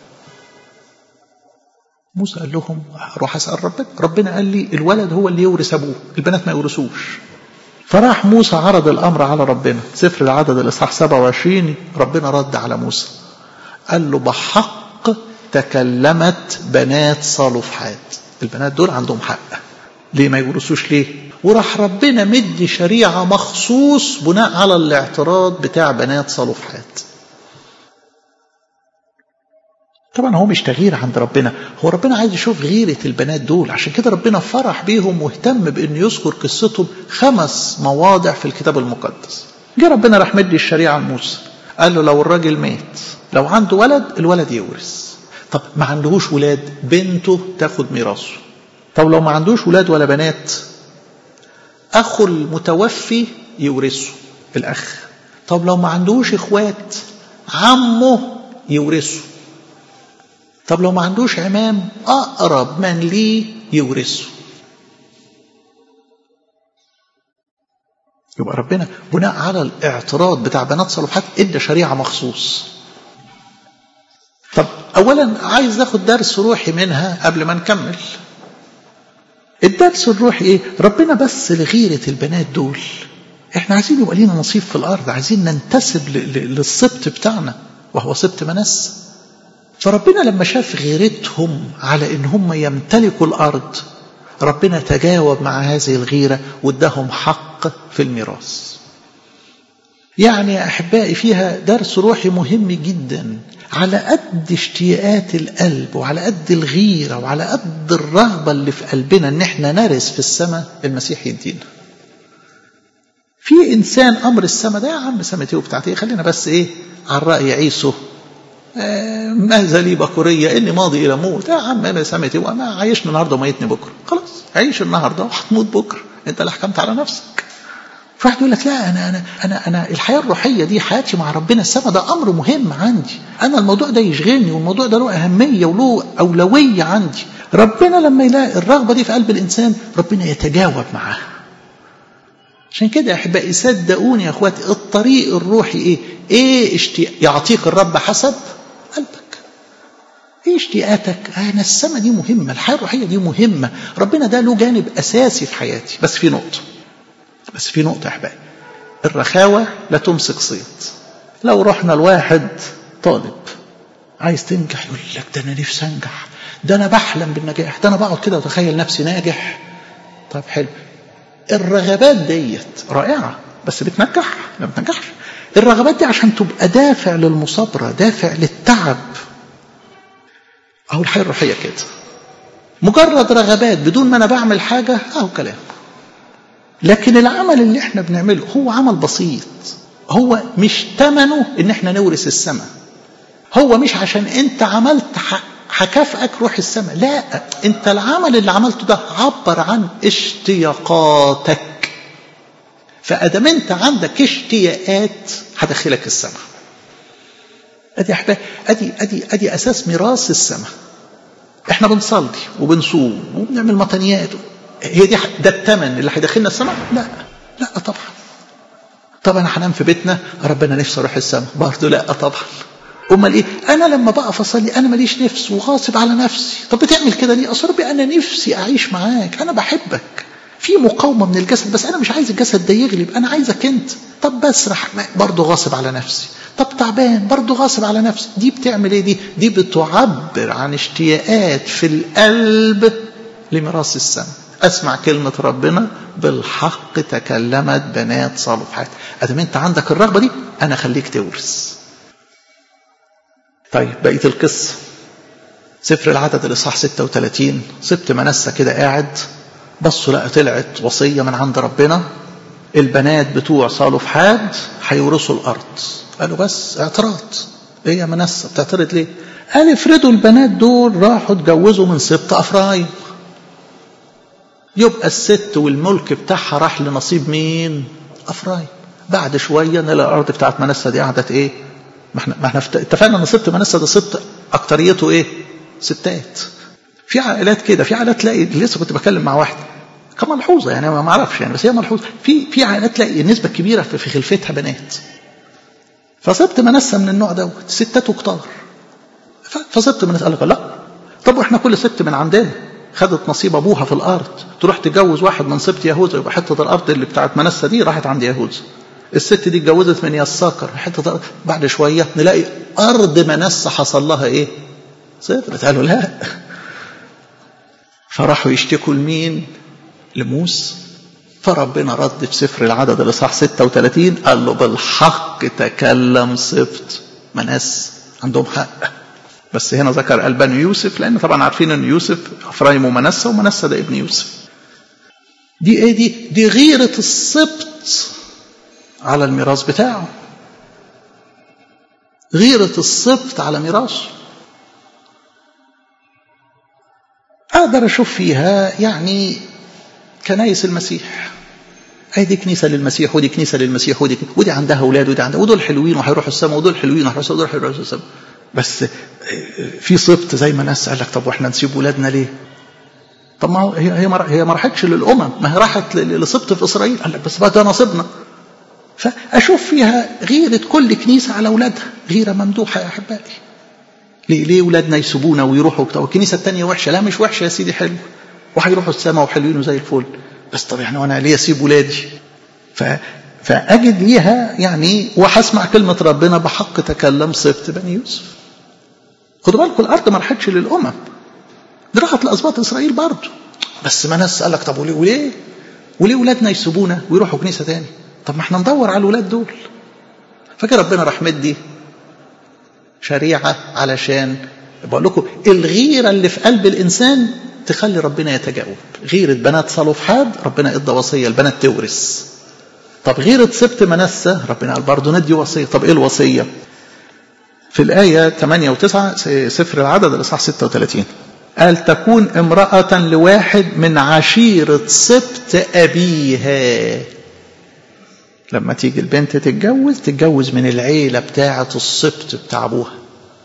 B: موسى قال لهم روح أسأل ربنا. ربنا قال لي الولد هو اللي يورث أبوه، البنات ما يورثوش. فراح موسى عرض الأمر على ربنا. سفر العدد الإصحاح سبعة وعشرين ربنا رد على موسى قال له بحق تكلمت بنات صالوفحاد، البنات دول عندهم حق، ليه ما يورثوش ليه؟ وراح ربنا مدي شريعة مخصوص بناء على الاعتراض بتاع بنات صالوفحاد. طبعا هو مش تغيير عند ربنا، هو ربنا عايز يشوف غيرة البنات دول، عشان كده ربنا فرح بيهم واهتم بأنه يذكر قصتهم خمس مواضع في الكتاب المقدس. جاء ربنا راح مدي الشريعة لموسى قال له لو الراجل مات لو عنده ولد الولد يورث. طب ما عندهوش ولاد، بنته تاخد ميراثه. طب لو ما عندوش ولاد ولا بنات، أخو المتوفي يورثه الأخ. طب لو ما عندوش إخوات، عمه يورثه. طب لو ما عندوش عمام، أقرب من ليه يورثه. يبقى ربنا بناء على الاعتراض بتاع بنات صلوحات ادى شريعة مخصوص. طب أولا عايز أخد درس روحي منها قبل ما نكمل. الدرس الروحي إيه؟ ربنا بس لغيرة البنات دول، إحنا عايزين يبقى لينا نصيب في الأرض، عايزين ننتسب للسبط بتاعنا وهو سبط منسى. فربنا لما شاف غيرتهم على إن هم يمتلكوا الأرض، ربنا تجاوب مع هذه الغيرة واداهم حق في الميراث. يعني يا أحبائي فيها درس روحي مهم جدا. على قد اشتياقات القلب وعلى قد الغيرة وعلى قد الرغبة اللي في قلبنا ان احنا نرث في السماء، المسيح يدينا. في انسان امر السماء ده يا عم سمتيه وبتاعتيه، خلينا بس ايه على الرأي عيسو، آه ماذا لي بكورية اني ماضي الى موت. يا عم انا سمتيه وما عايشنا النهارده وميتني بكره، خلاص عيش النهارده وهتموت بكره، انت اللي حكمت على نفسك. فواحد يقول لك لا أنا أنا أنا أنا الحياة الروحية دي حياتي مع ربنا، السماء ده أمر مهم عندي، أنا الموضوع ده يشغلني والموضوع ده له أهمية وله أولوية عندي. ربنا لما يلاقي الرغبة دي في قلب الإنسان، ربنا يتجاوب معاه. عشان كده يا أحبائي صدقوني يا أخواتي، الطريق الروحي إيه؟ إيه اشتياق يعطيك الرب حسب قلبك. إيه اشتياقاتك؟ أنا السماء دي مهمة، الحياة الروحية دي مهمة، ربنا ده له جانب أساسي في حياتي. بس في نقطة بس في نقطة يا أحبائي، الرخاوة لا تمسك صيد. لو رحنا لواحد طالب عايز تنجح، يقول لك ده أنا نفسي أنجح، ده أنا بحلم بالنجاح، ده أنا بقعد كده وتخيل نفسي ناجح. طب حلو، الرغبات ديت رائعة بس بتنجح؟ لا بتنجحش. الرغبات دي عشان تبقى دافع للمصابرة، دافع للتعب. أهو الحياة الروحية كده، مجرد رغبات بدون ما أنا بعمل حاجة أهو كلام. لكن العمل اللي احنا بنعمله هو عمل بسيط، هو مش ثمنه ان احنا نورث السماء، هو مش عشان انت عملت هكافئك روح السماء، لا، انت العمل اللي عملته ده عبر عن اشتياقاتك. فادام انت عندك اشتياقات هدخلك السماء. ادي احبائي ادي ادي ادي اساس ميراث السماء. احنا بنصلي وبنصوم وبنعمل مطنيات، هي دي ده الثمن اللي هيدخلنا السماء؟ لا لا طبعا. طب انا هنام في بيتنا ربنا نفسي اروح السماء برضه؟ لا طبعا. امال ايه؟ انا لما بقف اصلي انا ماليش نفس وغاصب على نفسي. طب بتعمل كده ليه؟ اصل ربي انا نفسي اعيش معاك، انا بحبك، في مقاومه من الجسد بس انا مش عايز الجسد ده يغلب، انا عايزك انت. طب بسرح برضه غاصب على نفسي، طب تعبان برضه غاصب على نفسي. دي بتعمل ايه؟ دي دي بتعبر عن اشتياقات في القلب لميراث السماء. أسمع كلمة ربنا بالحق تكلمت بنات صالحات. أدام أنت عندك الرغبة دي أنا خليك تورث. طيب بقية القصة سفر العدد الإصحاح ستة وثلاثين. سبط منسى كده قاعد، بصوا لقى طلعت وصية من عند ربنا، البنات بتوع صالحات هيورثوا الأرض. قالوا بس اعتراض. إيه يا منسى بتعترض ليه؟ قال افرضوا البنات دول راحوا اتجوزوا من سبط أفرايم، يبقى الست والملك بتاعها راح لنصيب مين؟ أفرايم. بعد شوية نلاقي الأرض بتاعت منسى دي قعدت إيه؟ ما احنا ما احنا اتفقنا إن سبط منسى ده سبط أكتريته إيه؟ ستات. في عائلات كده، في عائلات تلاقي، لسه كنت بكلم مع واحدة كملحوظة يعني ما أعرفش يعني بس هي ملحوظة، في في عائلات تلاقي النسبة الكبيرة في خلفتها بنات. فسبط منسى من النوع دوت، ستاته كتار. فسبط منسى قال لك لا، طب واحنا كل ست من عندنا خدت نصيب ابوها في الارض تروح تتجوز واحد من سبط يهوذا، يبقى حته الارض اللي بتاعت منسى دي راحت عند يهوذا. الست دي اتجوزت من يساكر حته الارض، بعد شويه نلاقي ارض منسى حصل لها ايه؟ صفرت. قالوا لا، فراحوا يشتكوا لمين؟ لموسى. فربنا رد في سفر العدد الاصحاح ستة وثلاثين قال له بالحق تكلم سبط منسى، عندهم حق. بس هنا ذكر قال بني يوسف لأن طبعا عارفين أن يوسف أفرايم ومنسى، ومنسى ده ابن يوسف. دي ايه دي؟ دي غيرة السبط على الميراث بتاعه، غيرة السبط على ميراثه. أقدر أشوف فيها يعني كنايس المسيح. أي دي كنيسة للمسيح ودي كنيسة للمسيح ودي ودي عندها أولاد ودي عندها، ودول حلوين وهيروحوا السماء ودول حلوين وهيروحوا ودول هيروحوا السماء. بس في سبط زي ما ناس قال لك طب واحنا نسيب ولادنا ليه؟ طب ما هي هي هي ما راحتش للأمم، ما هي راحت لسبط في إسرائيل. قال لك بس بقى ده نصيبنا. فأشوف فيها غيرة كل كنيسة على أولادها، غيرة ممدوحة يا أحبائي. ليه ليه أولادنا يسيبونا ويروحوا بتاع والكنيسة التانية وحشة؟ لا مش وحشة يا سيدي، حلو وهيروحوا السماء وحلوين وزي الفل. بس طب يعني وانا ليه اسيب ولادي؟ ف فاجد ليها يعني وهسمع كلمه ربنا بحق تكلم سبط بني يوسف. خدوا بالكم الارض ما راحتش للامم، دي راحت لاسباط اسرائيل برضه. بس ما ناس قال لك طب وليه وليه وليه ولادنا يسيبونا ويروحوا كنيسه تاني؟ طب ما احنا ندور على الولاد دول. فكر ربنا راح مدي شريعه علشان بقول لكم الغيره اللي في قلب الانسان تخلي ربنا يتجاوب. غيرة بنات صلوفحاد ربنا ادى وصية البنات تورث. طب غيرة سبط منسى ربنا قال برضه ندي وصية. طب ايه الوصية؟ في الآية ثمانية وتسعة سفر العدد الإصحاح ستة وثلاثين قال تكون امرأة لواحد من عشيرة سبط أبيها. لما تيجي البنت تتجوز تتجوز من العيلة بتاعة السبط بتاع أبوها،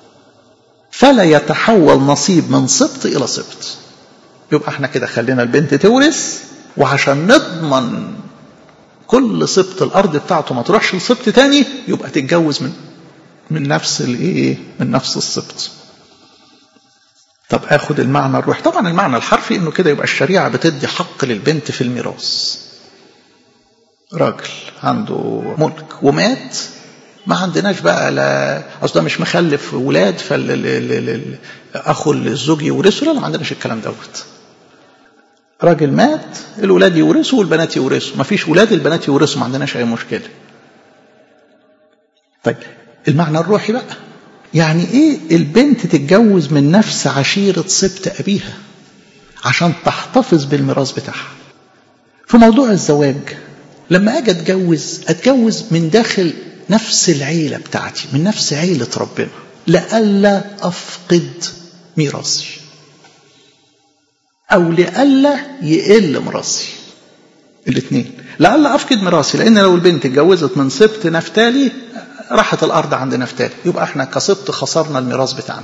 B: فلا يتحول نصيب من سبط إلى سبط. يبقى احنا كده خلينا البنت تورث، وعشان نضمن كل سبط الارض بتاعته ما تروحش لسبط تاني يبقى تتجوز من من نفس الايه من نفس السبط. طب اخد المعنى الروحي. طبعا المعنى الحرفي انه كده يبقى الشريعه بتدي حق للبنت في الميراث. راجل عنده ملك ومات، ما عندناش بقى لا اصلا مش مخلف ولاد فاخو الزوج يورثه، لا ما عندناش الكلام دوت. راجل مات الولاد يورثوا والبنات يورثوا، ما فيش ولاد البنات يورثوا، ما عندناش اي مشكله. طيب المعنى الروحي بقى يعني ايه البنت تتجوز من نفس عشيره سبط ابيها عشان تحتفظ بالميراث بتاعها؟ في موضوع الزواج لما اجي اتجوز اتجوز من داخل نفس العيله بتاعتي، من نفس عيله ربنا، لئلا افقد ميراثي او لئلا يقل ميراثي. الاثنين، لئلا افقد ميراثي، لان لو البنت اتجوزت من سبط نفتالي راحت الارض عند نفتالي، يبقى احنا كسبط خسرنا الميراث بتاعنا.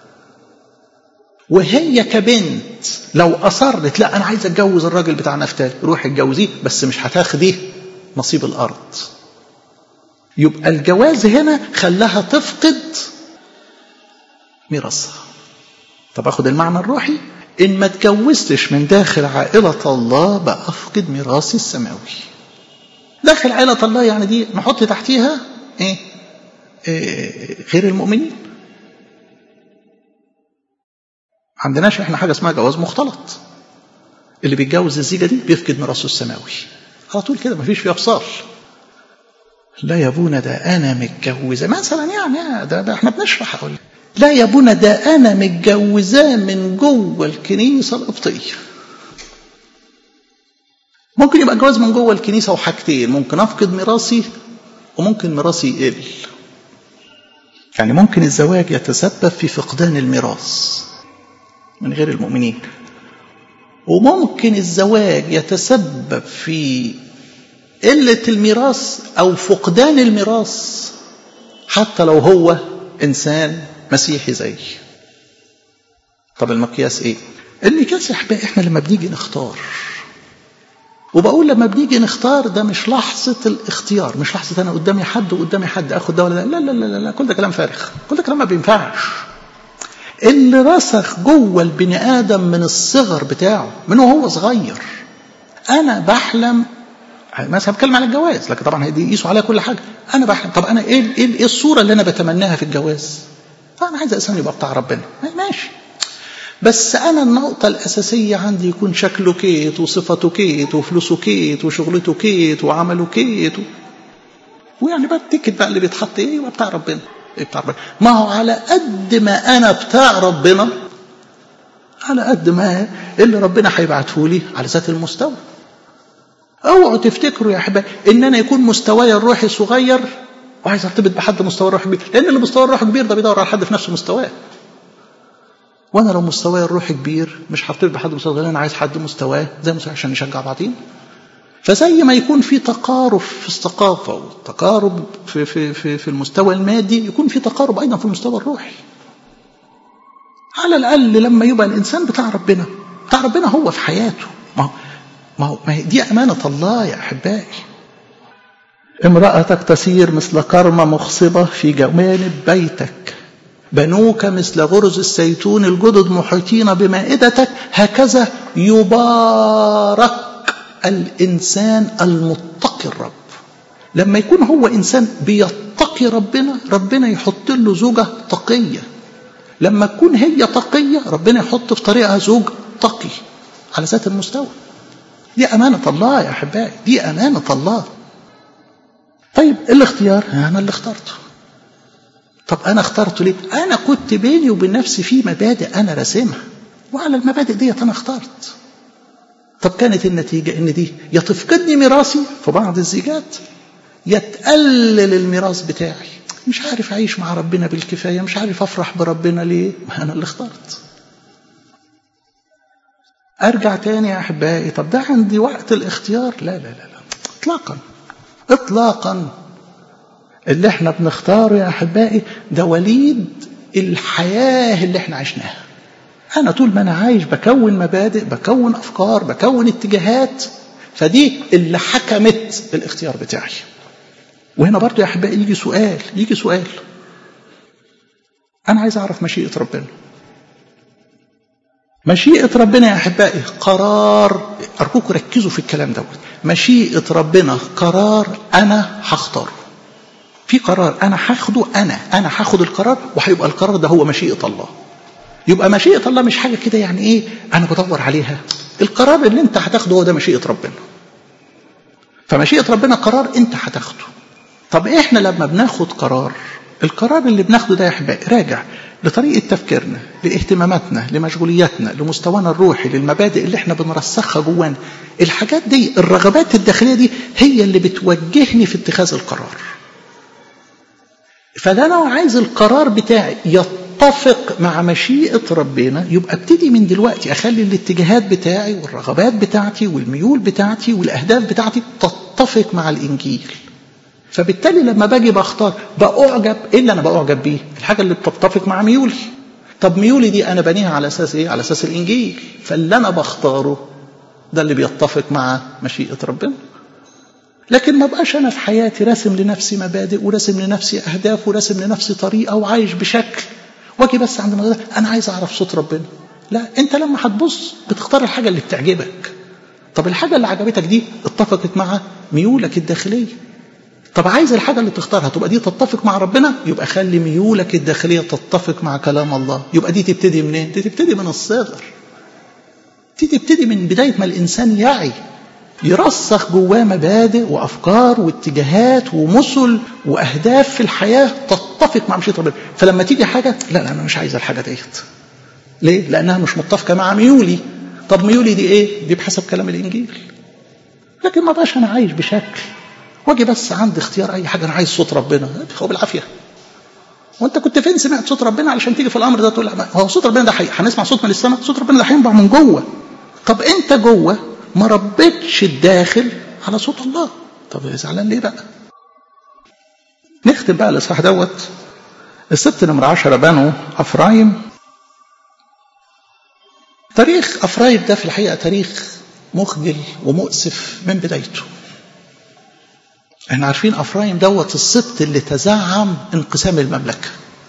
B: وهي كبنت لو اصرت لا انا عايزه اتجوز الراجل بتاع نفتالي، روحي اتجوزيه بس مش هتاخدي نصيب الارض. يبقى الجواز هنا خلاها تفقد ميراثها. طب اخد المعنى الروحي، ان ما اتجوزتش من داخل عائله الله بقى افقد ميراثي السماوي. داخل عائله الله يعني دي نحط تحتيها ايه, إيه غير المؤمنين. عندناش احنا حاجه اسمها جواز مختلط. اللي بيتجوز الزيجه دي بيفقد ميراثه السماوي على طول كده، مفيش فيها افصال. لا يا ابونا ده انا متجوزه مثلا، يعني ده, ده احنا بنشرح اقول لا يا ابونا ده انا متجوزاه من جوه الكنيسه القبطيه. ممكن يبقى جواز من جوه الكنيسه وحاجتين، ممكن افقد ميراثي وممكن ميراثي يقل. يعني ممكن الزواج يتسبب في فقدان الميراث من غير المؤمنين، وممكن الزواج يتسبب في قلة الميراث أو فقدان الميراث حتى لو هو إنسان مسيحي زي. طب المقياس إيه؟ المقياس إحنا لما بنيجي نختار، وبقول لما بنيجي نختار ده مش لحظة الاختيار، مش لحظة أنا قدامي حد وقدامي حد أخد ده ولا لا لا لا لا لا، كل ده كلام فارغ، كل ده كلام ما بينفعش. اللي رسخ جوه البني آدم من الصغر بتاعه من وهو صغير. أنا بحلم مثلا بتكلم عن الجواز، لكن طبعا دي يقيسوا عليها كل حاجه. انا بحلم طب انا ايه ايه, إيه الصوره اللي انا بتمناها في الجواز؟ انا عايز انسان يبقى بتاع ربنا ماشي، بس انا النقطه الاساسيه عندي يكون شكله كيت وصفته كيت وفلوسه كيت وشغلته كيت وعمله كيت و... ويعني بقى التيكت بقى اللي بيتحط ايه يبقى بتاع ربنا. ايه بتاع ربنا؟ ما هو على قد ما انا بتاع ربنا على قد ما اللي ربنا هيبعته لي على ذات المستوى. اوعوا تفتكروا يا احبابي ان انا يكون مستواي الروحي صغير وعايز ارتبط بحد مستوى روحي كبير، لان اللي مستوى الروحي كبير ده بيدور على حد في نفس مستواه. وانا لو مستواي الروحي كبير مش هرتبط بحد مستوى، انا عايز حد مستواه زي مستوى عشان نشجع بعضين. فزي ما يكون في تقارب في الثقافه وتقارب في في في في المستوى المادي، يكون في تقارب ايضا في المستوى الروحي. على الاقل لما يبقى الانسان بتاع ربنا بتاع ربنا هو في حياته، ما هو ما هو ما هي دي امانه الله يا احبائي. امرأتك تسير مثل كرمة مخصبة في جوانب بيتك، بنوك مثل غرز الزيتون الجدد محيطين بمائدتك، هكذا يبارك الإنسان المتقي الرب. لما يكون هو إنسان بيتقي ربنا، ربنا يحط له زوجة تقية. لما تكون هي تقية، ربنا يحط في طريقها زوج تقي على ذات المستوى. دي أمانة الله يا أحبائي، دي أمانة الله. طيب الاختيار أنا اللي اخترته. طب أنا اخترته ليه؟ أنا كنت بيني وبين نفسي في مبادئ أنا راسمها، وعلى المبادئ ديت أنا اخترت. طب كانت النتيجة إن دي يتفقدني ميراثي في بعض الزيجات، يتقلل الميراث بتاعي، مش عارف أعيش مع ربنا بالكفاية، مش عارف أفرح بربنا ليه؟ ما أنا اللي اخترت. أرجع تاني يا أحبائي، طب ده عندي وقت الاختيار؟ لا لا لا لا إطلاقا إطلاقا. اللي احنا بنختاره يا أحبائي ده وليد الحياة اللي احنا عشناها. أنا طول ما أنا عايش بكون مبادئ، بكون أفكار، بكون اتجاهات، فدي اللي حكمت الاختيار بتاعي. وهنا برضو يا أحبائي يجي سؤال يجي سؤال أنا عايز أعرف مشيئة ربنا. مشيئة ربنا يا أحبائي قرار، أرجوكم ركزوا في الكلام دوت. مشيئة ربنا قرار أنا هختاره. في قرار أنا هاخده، أنا أنا هاخد القرار، وهيبقى القرار ده هو مشيئة الله. يبقى مشيئة الله مش حاجة كده يعني إيه أنا بدور عليها. القرار اللي أنت هتاخده هو ده مشيئة ربنا. فمشيئة ربنا قرار أنت هتاخده. طب إحنا لما بناخد قرار، القرار اللي بناخده ده يا أحبائي راجع لطريقة تفكيرنا، لاهتماماتنا، لمشغولياتنا، لمستوانا الروحي، للمبادئ اللي احنا بنرسخها جوانا. الحاجات دي، الرغبات الداخلية دي هي اللي بتوجهني في اتخاذ القرار. فده لو عايز القرار بتاعي يتفق مع مشيئة ربنا، يبقى ابتدي من دلوقتي أخلي الاتجاهات بتاعي والرغبات بتاعتي والميول بتاعتي والأهداف بتاعتي تتفق مع الإنجيل. فبالتالي لما باجي بختار بأعجب، إيه اللي أنا بأعجب بيه؟ الحاجة اللي بتتفق مع ميولي. طب ميولي دي أنا بنيها على أساس إيه؟ على أساس الإنجيل. فاللي أنا بختاره ده اللي بيتفق مع مشيئة ربنا. لكن ما بقاش أنا في حياتي راسم لنفسي مبادئ وراسم لنفسي أهداف وراسم لنفسي طريقة وعايش بشكل، واجي بس عند الموضوع أنا عايز أعرف صوت ربنا. لا، أنت لما هتبص بتختار الحاجة اللي بتعجبك. طب الحاجة اللي عجبتك دي اتفقت مع ميولك الداخلية. طب عايز الحاجة اللي تختارها تبقى دي تتفق مع ربنا، يبقى خلي ميولك الداخلية تتفق مع كلام الله. يبقى دي تبتدي منين؟ دي تبتدي من الصغر. دي تبتدي من بداية ما الإنسان يعي، يرسخ جواه مبادئ وأفكار واتجاهات ومثل وأهداف في الحياة تتفق مع مشيئة ربنا. فلما تيجي حاجة، لا لا أنا مش عايز الحاجة ديت. ليه؟ لأنها مش متفقة مع ميولي. طب ميولي دي إيه؟ دي بحسب كلام الإنجيل. لكن ما بقاش أنا عايش بشكل، واجي بس عندي اختيار أي حاجة، أنا عايز صوت ربنا، هو بالعافية. وأنت كنت فين سمعت صوت ربنا علشان تيجي في الأمر ده تقول هو صوت ربنا ده حقيقي. هنسمع صوت من السماء؟ صوت ربنا ده هينبع من جوه. طب أنت جوه ما ربيتش الداخل على صوت الله، طب زعلان ليه بقى؟ نختم بقى الإصحاح دوت. السبت نمرة عشرة بنو أفرايم. تاريخ أفرايم ده في الحقيقة تاريخ مخجل ومؤسف من بدايته. احنا عارفين أفرايم دوت السبت اللي تزعم انقسام المملكة،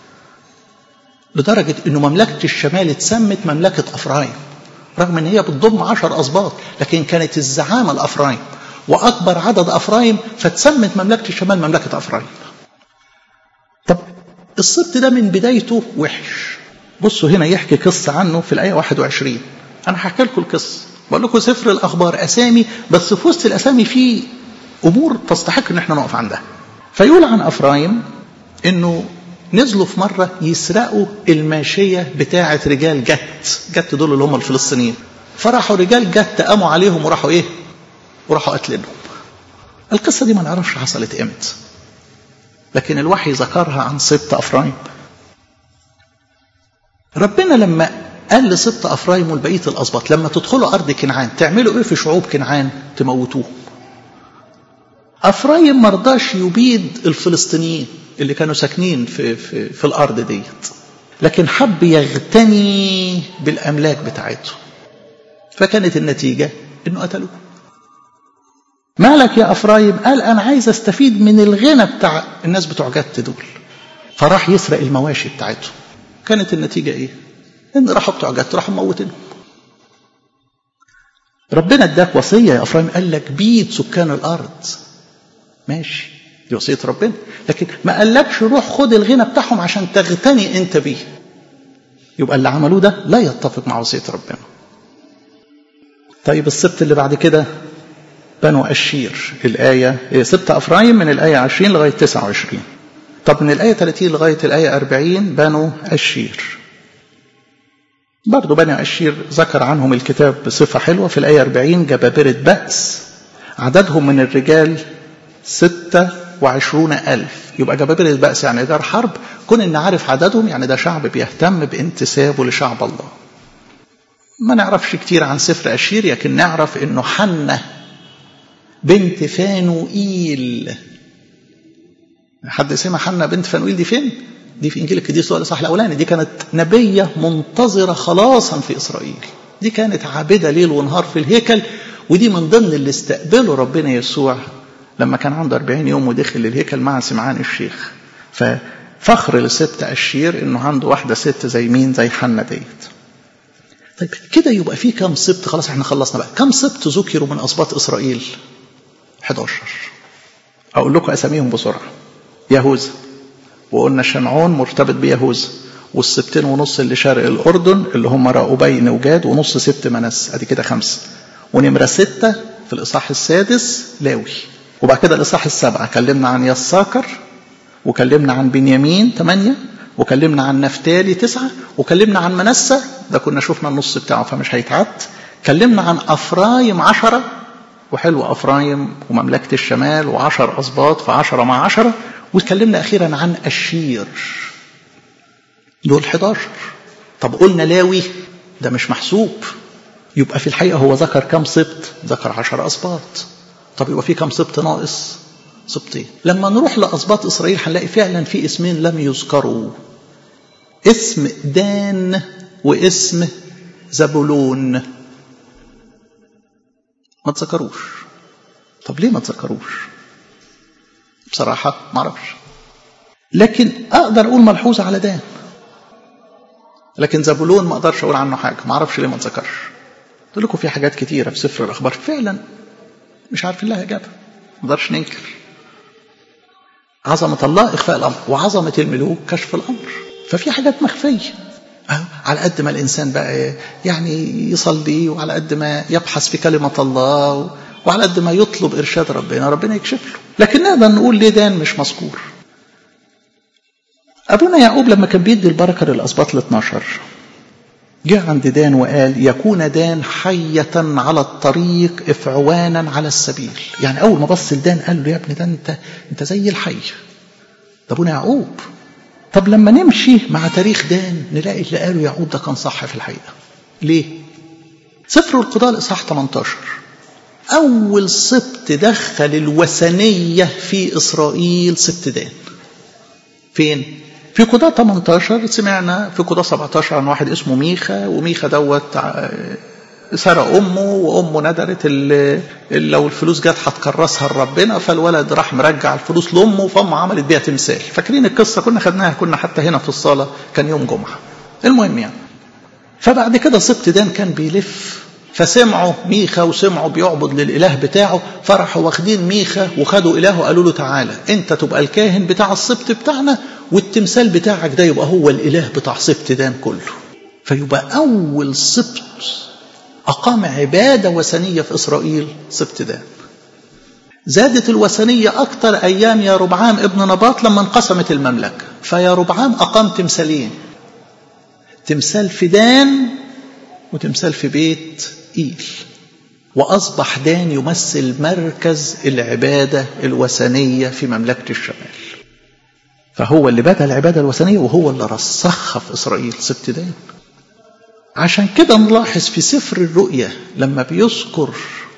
B: لدرجة انه مملكة الشمال اتسمت مملكة أفرايم، رغم ان هي بتضم عشر أسباط، لكن كانت الزعامة لأفرايم وأكبر عدد أفرايم، فتسمت مملكة الشمال مملكة أفرايم. طب السبت ده من بدايته وحش. بصوا هنا يحكي قصة عنه في الآية واحد وعشرين. أنا هحكي لكم القصة، بقول لكم سفر الأخبار أسامي، بس في وسط الأسامي فيه أمور تستحق إن احنا نقف عندها. فيقول عن أفرايم إنه نزلوا في مرة يسرقوا الماشية بتاعة رجال جت جت دول اللي هم الفلسطينيين. فرحوا رجال جت قاموا عليهم وراحوا إيه؟ وراحوا قتلهم. القصة دي ما نعرفش حصلت إمتى، لكن الوحي ذكرها عن سبط أفرايم. ربنا لما قال لسبط أفرايم والبقية الأسباط لما تدخلوا أرض كنعان تعملوا إيه في شعوب كنعان؟ تموتوهم. أفرايم مرضاش يبيد الفلسطينيين اللي كانوا ساكنين في, في, في الأرض ديت، لكن حب يغتني بالأملاك بتاعته، فكانت النتيجة إنه قتلوه. مالك يا أفرايم؟ قال أنا عايز أستفيد من الغنى بتاع الناس بتوع جت دول، فراح يسرق المواشي بتاعته. كانت النتيجة إيه؟ إن راحوا بتوع جت راحوا موتينهم. ربنا اداك وصية يا أفرايم، قال لك بيد سكان الأرض، ماشي، دي وصية ربنا، لكن ما قالكش روح خد الغنى بتاعهم عشان تغتني أنت بيه. يبقى اللي عملوه ده لا يتفق مع وصية ربنا. طيب السبت اللي بعد كده بنو أشير، الآية سبت أفرايم من الآية عشرين لغاية تسعة وعشرين. طب من الآية ثلاثين لغاية الآية أربعين بنو أشير. برضو بنو أشير ذكر عنهم الكتاب بصفة حلوة. في الآية أربعين جبابرة بأس، عددهم من الرجال ستة وعشرون ألف. يبقى جبابرة بأس يعني دار حرب، كون إن عارف عددهم يعني ده شعب بيهتم بانتسابه لشعب الله. ما نعرفش كتير عن سفر أشير، لكن نعرف إنه حنة بنت فانوئيل. حد سمع حنة بنت فانوئيل دي فين؟ دي في إنجيل القديس لوقا الإصحاح الأولاني. دي كانت نبية منتظرة خلاصا في إسرائيل، دي كانت عابدة ليل ونهار في الهيكل، ودي من ضمن اللي استقبله ربنا يسوع لما كان عنده أربعين يوم ودخل الهيكل مع سمعان الشيخ. ففخر لست أشير إنه عنده واحدة ست زي مين؟ زي حنة ديت. طيب كده يبقى في كم سبت؟ خلاص احنا خلصنا بقى. كم سبت ذكروا من أسباط إسرائيل؟ أحد عشر. أقول لكم أساميهم بسرعة. يهوذا، وقلنا شمعون مرتبط بيهوذا، والسبتين ونص اللي شرق الأردن اللي هم راؤوبين وجاد، ونص سبت منس، أدي كده خمسة. ونمرة ستة في الإصحاح السادس لاوي. وبعد كده الإصحاح السابع كلمنا عن يساكر، وكلمنا عن بنيامين ثمانية، وكلمنا عن نفتالي تسعة، وكلمنا عن منسى، ده كنا شفنا النص بتاعه فمش هيتعد. كلمنا عن أفرايم عشرة، وحلو أفرايم ومملكة الشمال وعشر أسباط فعشرة مع عشرة. وتكلمنا أخيرا عن أشير، دول أحد عشر. طب قلنا لاوي ده مش محسوب، يبقى في الحقيقة هو ذكر كم سبط؟ ذكر عشر أسباط. طب يبقى في كم سبط ناقص؟ سبطين. لما نروح لأسباط إسرائيل هنلاقي فعلا في اسمين لم يذكروا، اسم دان واسم زبولون، ما تذكروش. طب ليه ما تذكروش؟ بصراحة ما اعرفش، لكن أقدر أقول ملحوظة على دان، لكن زبولون ما أقدرش أقول عنه حاجة، ما اعرفش ليه ما تذكرش. قلت لكم في حاجات كتيرة في سفر الأخبار فعلا مش عارفين لها إجابة، ما نقدرش ننكر. عظمة الله إخفاء الأمر، وعظمة الملوك كشف الأمر. ففي حاجات مخفية. على قد ما الإنسان بقى يعني يصلي، وعلى قد ما يبحث في كلمة الله، وعلى قد ما يطلب إرشاد ربنا، ربنا يكشف له. لكن نقدر نقول ليه دان مش مذكور. أبونا يعقوب لما كان بيدي البركة للأسباط الاثناشر جاء عند دان وقال يكون دان حية على الطريق إفعوانا على السبيل. يعني أول ما بص لدان قال له يا ابني ده أنت, انت زي الحي. ده أبونا يعقوب. طب لما نمشي مع تاريخ دان نلاقي اللي قاله يعقوب ده كان صح في الحقيقة. ليه؟ سفر القضاء الإصحاح ثمانية عشر أول سبط دخل الوثنية في إسرائيل سبط دان. فين؟ في قضاء ثمانية عشر سمعنا في قضاء سبعة عشر عن واحد اسمه ميخا، وميخا دوت سرق أمه، وأمه ندرت اللي لو الفلوس جت هتكرسها لربنا، فالولد راح مرجع الفلوس لأمه، فأمه عملت بيها تمثال. فاكرين القصة؟ كنا خدناها، كنا حتى هنا في الصالة، كان يوم جمعة. المهم يعني فبعد كده سبط دان كان بيلف، فسمعوا ميخا وسمعوا بيعبد للإله بتاعه، فرحوا واخدين ميخا وخدوا إلهه، قالوا له تعالى أنت تبقى الكاهن بتاع السبط بتاعنا، والتمثال بتاعك ده يبقى هو الإله بتاع سبط دان كله. فيبقى أول سبط أقام عبادة وثنية في إسرائيل سبط دان. زادت الوثنية أكتر أيام يا ربعام ابن نباط لما انقسمت المملكة، فيا ربعام أقام تمثالين، تمثال في دان وتمثال في بيت إيل، وأصبح دان يمثل مركز العبادة الوثنية في مملكة الشمال. فهو اللي بدأ العبادة الوثنية، وهو اللي رسخها في إسرائيل سبط دان. عشان كده نلاحظ في سفر الرؤيا لما بيذكر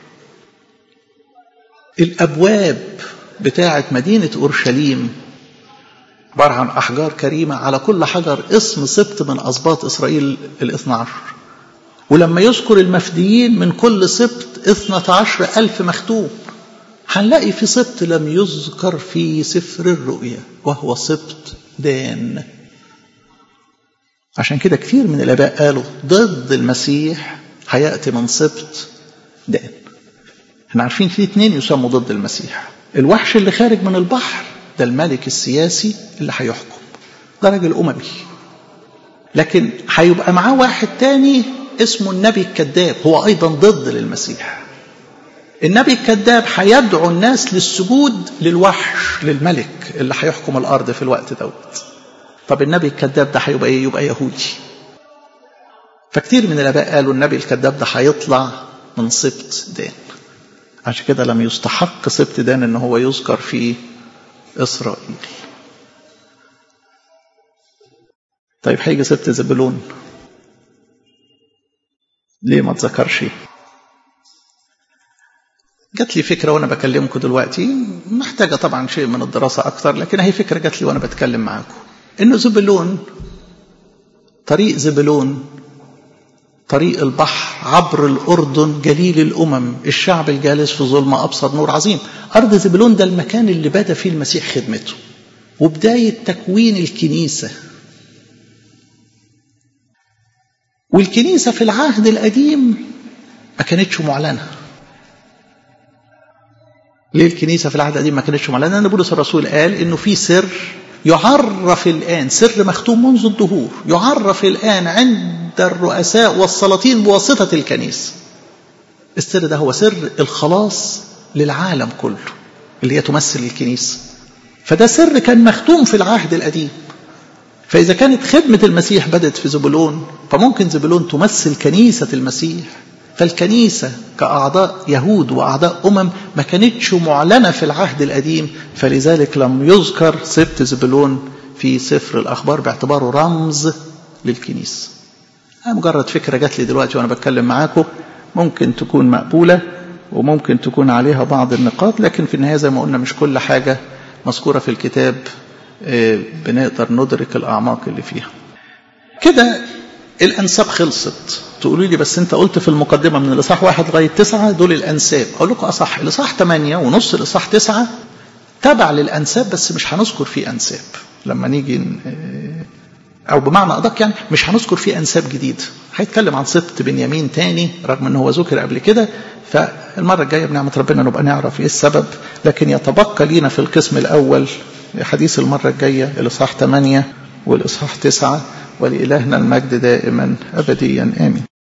B: الأبواب بتاعة مدينة أورشليم عبارة عن أحجار كريمة، على كل حجر اسم سبط من أسباط إسرائيل الاثنى عشر. ولما يذكر المفديين من كل سبط اثنى عشر ألف مختوم، هنلاقي في سبط لم يذكر في سفر الرؤيا وهو سبط دان. عشان كده كثير من الآباء قالوا ضد المسيح هيأتي من سبط دان. احنا عارفين في اثنين يسموا ضد المسيح. الوحش اللي خارج من البحر ده الملك السياسي اللي هيحكم، ده راجل أممي. لكن هيبقى معاه واحد تاني اسمه النبي الكذاب، هو أيضا ضد للمسيح. النبي الكذاب هيدعو الناس للسجود للوحش، للملك اللي هيحكم الأرض في الوقت دوت. طب النبي الكذاب ده هيبقى ايه؟ يبقى يهودي. فكتير من الآباء قالوا النبي الكذاب ده هيطلع من سبط دان. عشان كده لم يستحق سبط دان ان هو يذكر في إسرائيل. طيب هيجي سبط زبلون ليه ما تذكرش؟ جات لي فكرة وانا بكلمكم دلوقتي، محتاجة طبعا شيء من الدراسة اكتر، لكن هي فكرة جات لي وانا بتكلم معاكم. انه زبلون، طريق زبلون طريق البحر عبر الأردن جليل الأمم، الشعب الجالس في ظلمة أبصر نور عظيم. أرض زبلون ده المكان اللي بدأ فيه المسيح خدمته وبداية تكوين الكنيسة. والكنيسة في العهد القديم ما كانتش معلنة. ليه الكنيسة في العهد القديم ما كانتش معلنة؟ لأن بولس الرسول قال إنه في سر يعرف الآن، سر مختوم منذ الدهور، يعرف الآن عند الرؤساء والسلاطين بواسطة الكنيسة. السر ده هو سر الخلاص للعالم كله اللي هي تمثل الكنيسة. فده سر كان مختوم في العهد القديم. فإذا كانت خدمة المسيح بدأت في زبلون، فممكن زبلون تمثل كنيسة المسيح. فالكنيسة كأعضاء يهود وأعضاء أمم ما كانتش معلنة في العهد القديم، فلذلك لم يذكر سبط زبلون في سفر الأخبار باعتباره رمز للكنيسة. مجرد فكرة جات لي دلوقتي وأنا بتكلم معاكم، ممكن تكون مقبولة وممكن تكون عليها بعض النقاط، لكن في النهاية زي ما قلنا مش كل حاجة مذكورة في الكتاب بنقدر ندرك الأعماق اللي فيها. كده الأنساب خلصت. تقولوا لي بس أنت قلت في المقدمة من الإصحاح واحد لغاية تسعة دول الأنساب. أقول لكم أصح الإصحاح ثمانية ونص الإصحاح تسعة تبع للأنساب، بس مش هنذكر فيه أنساب. لما نيجي أو بمعنى أدق يعني مش هنذكر فيه أنساب جديد. هيتكلم عن سبط بنيامين تاني رغم أنه هو ذكر قبل كده. فالمرة الجاية بنعمة ربنا نبقى نعرف إيه السبب. لكن يتبقى لينا في القسم الأول حديث المرة الجاية الإصحاح ثمانية والإصحاح تسعة. ولإلهنا المجد دائما أبديا آمين.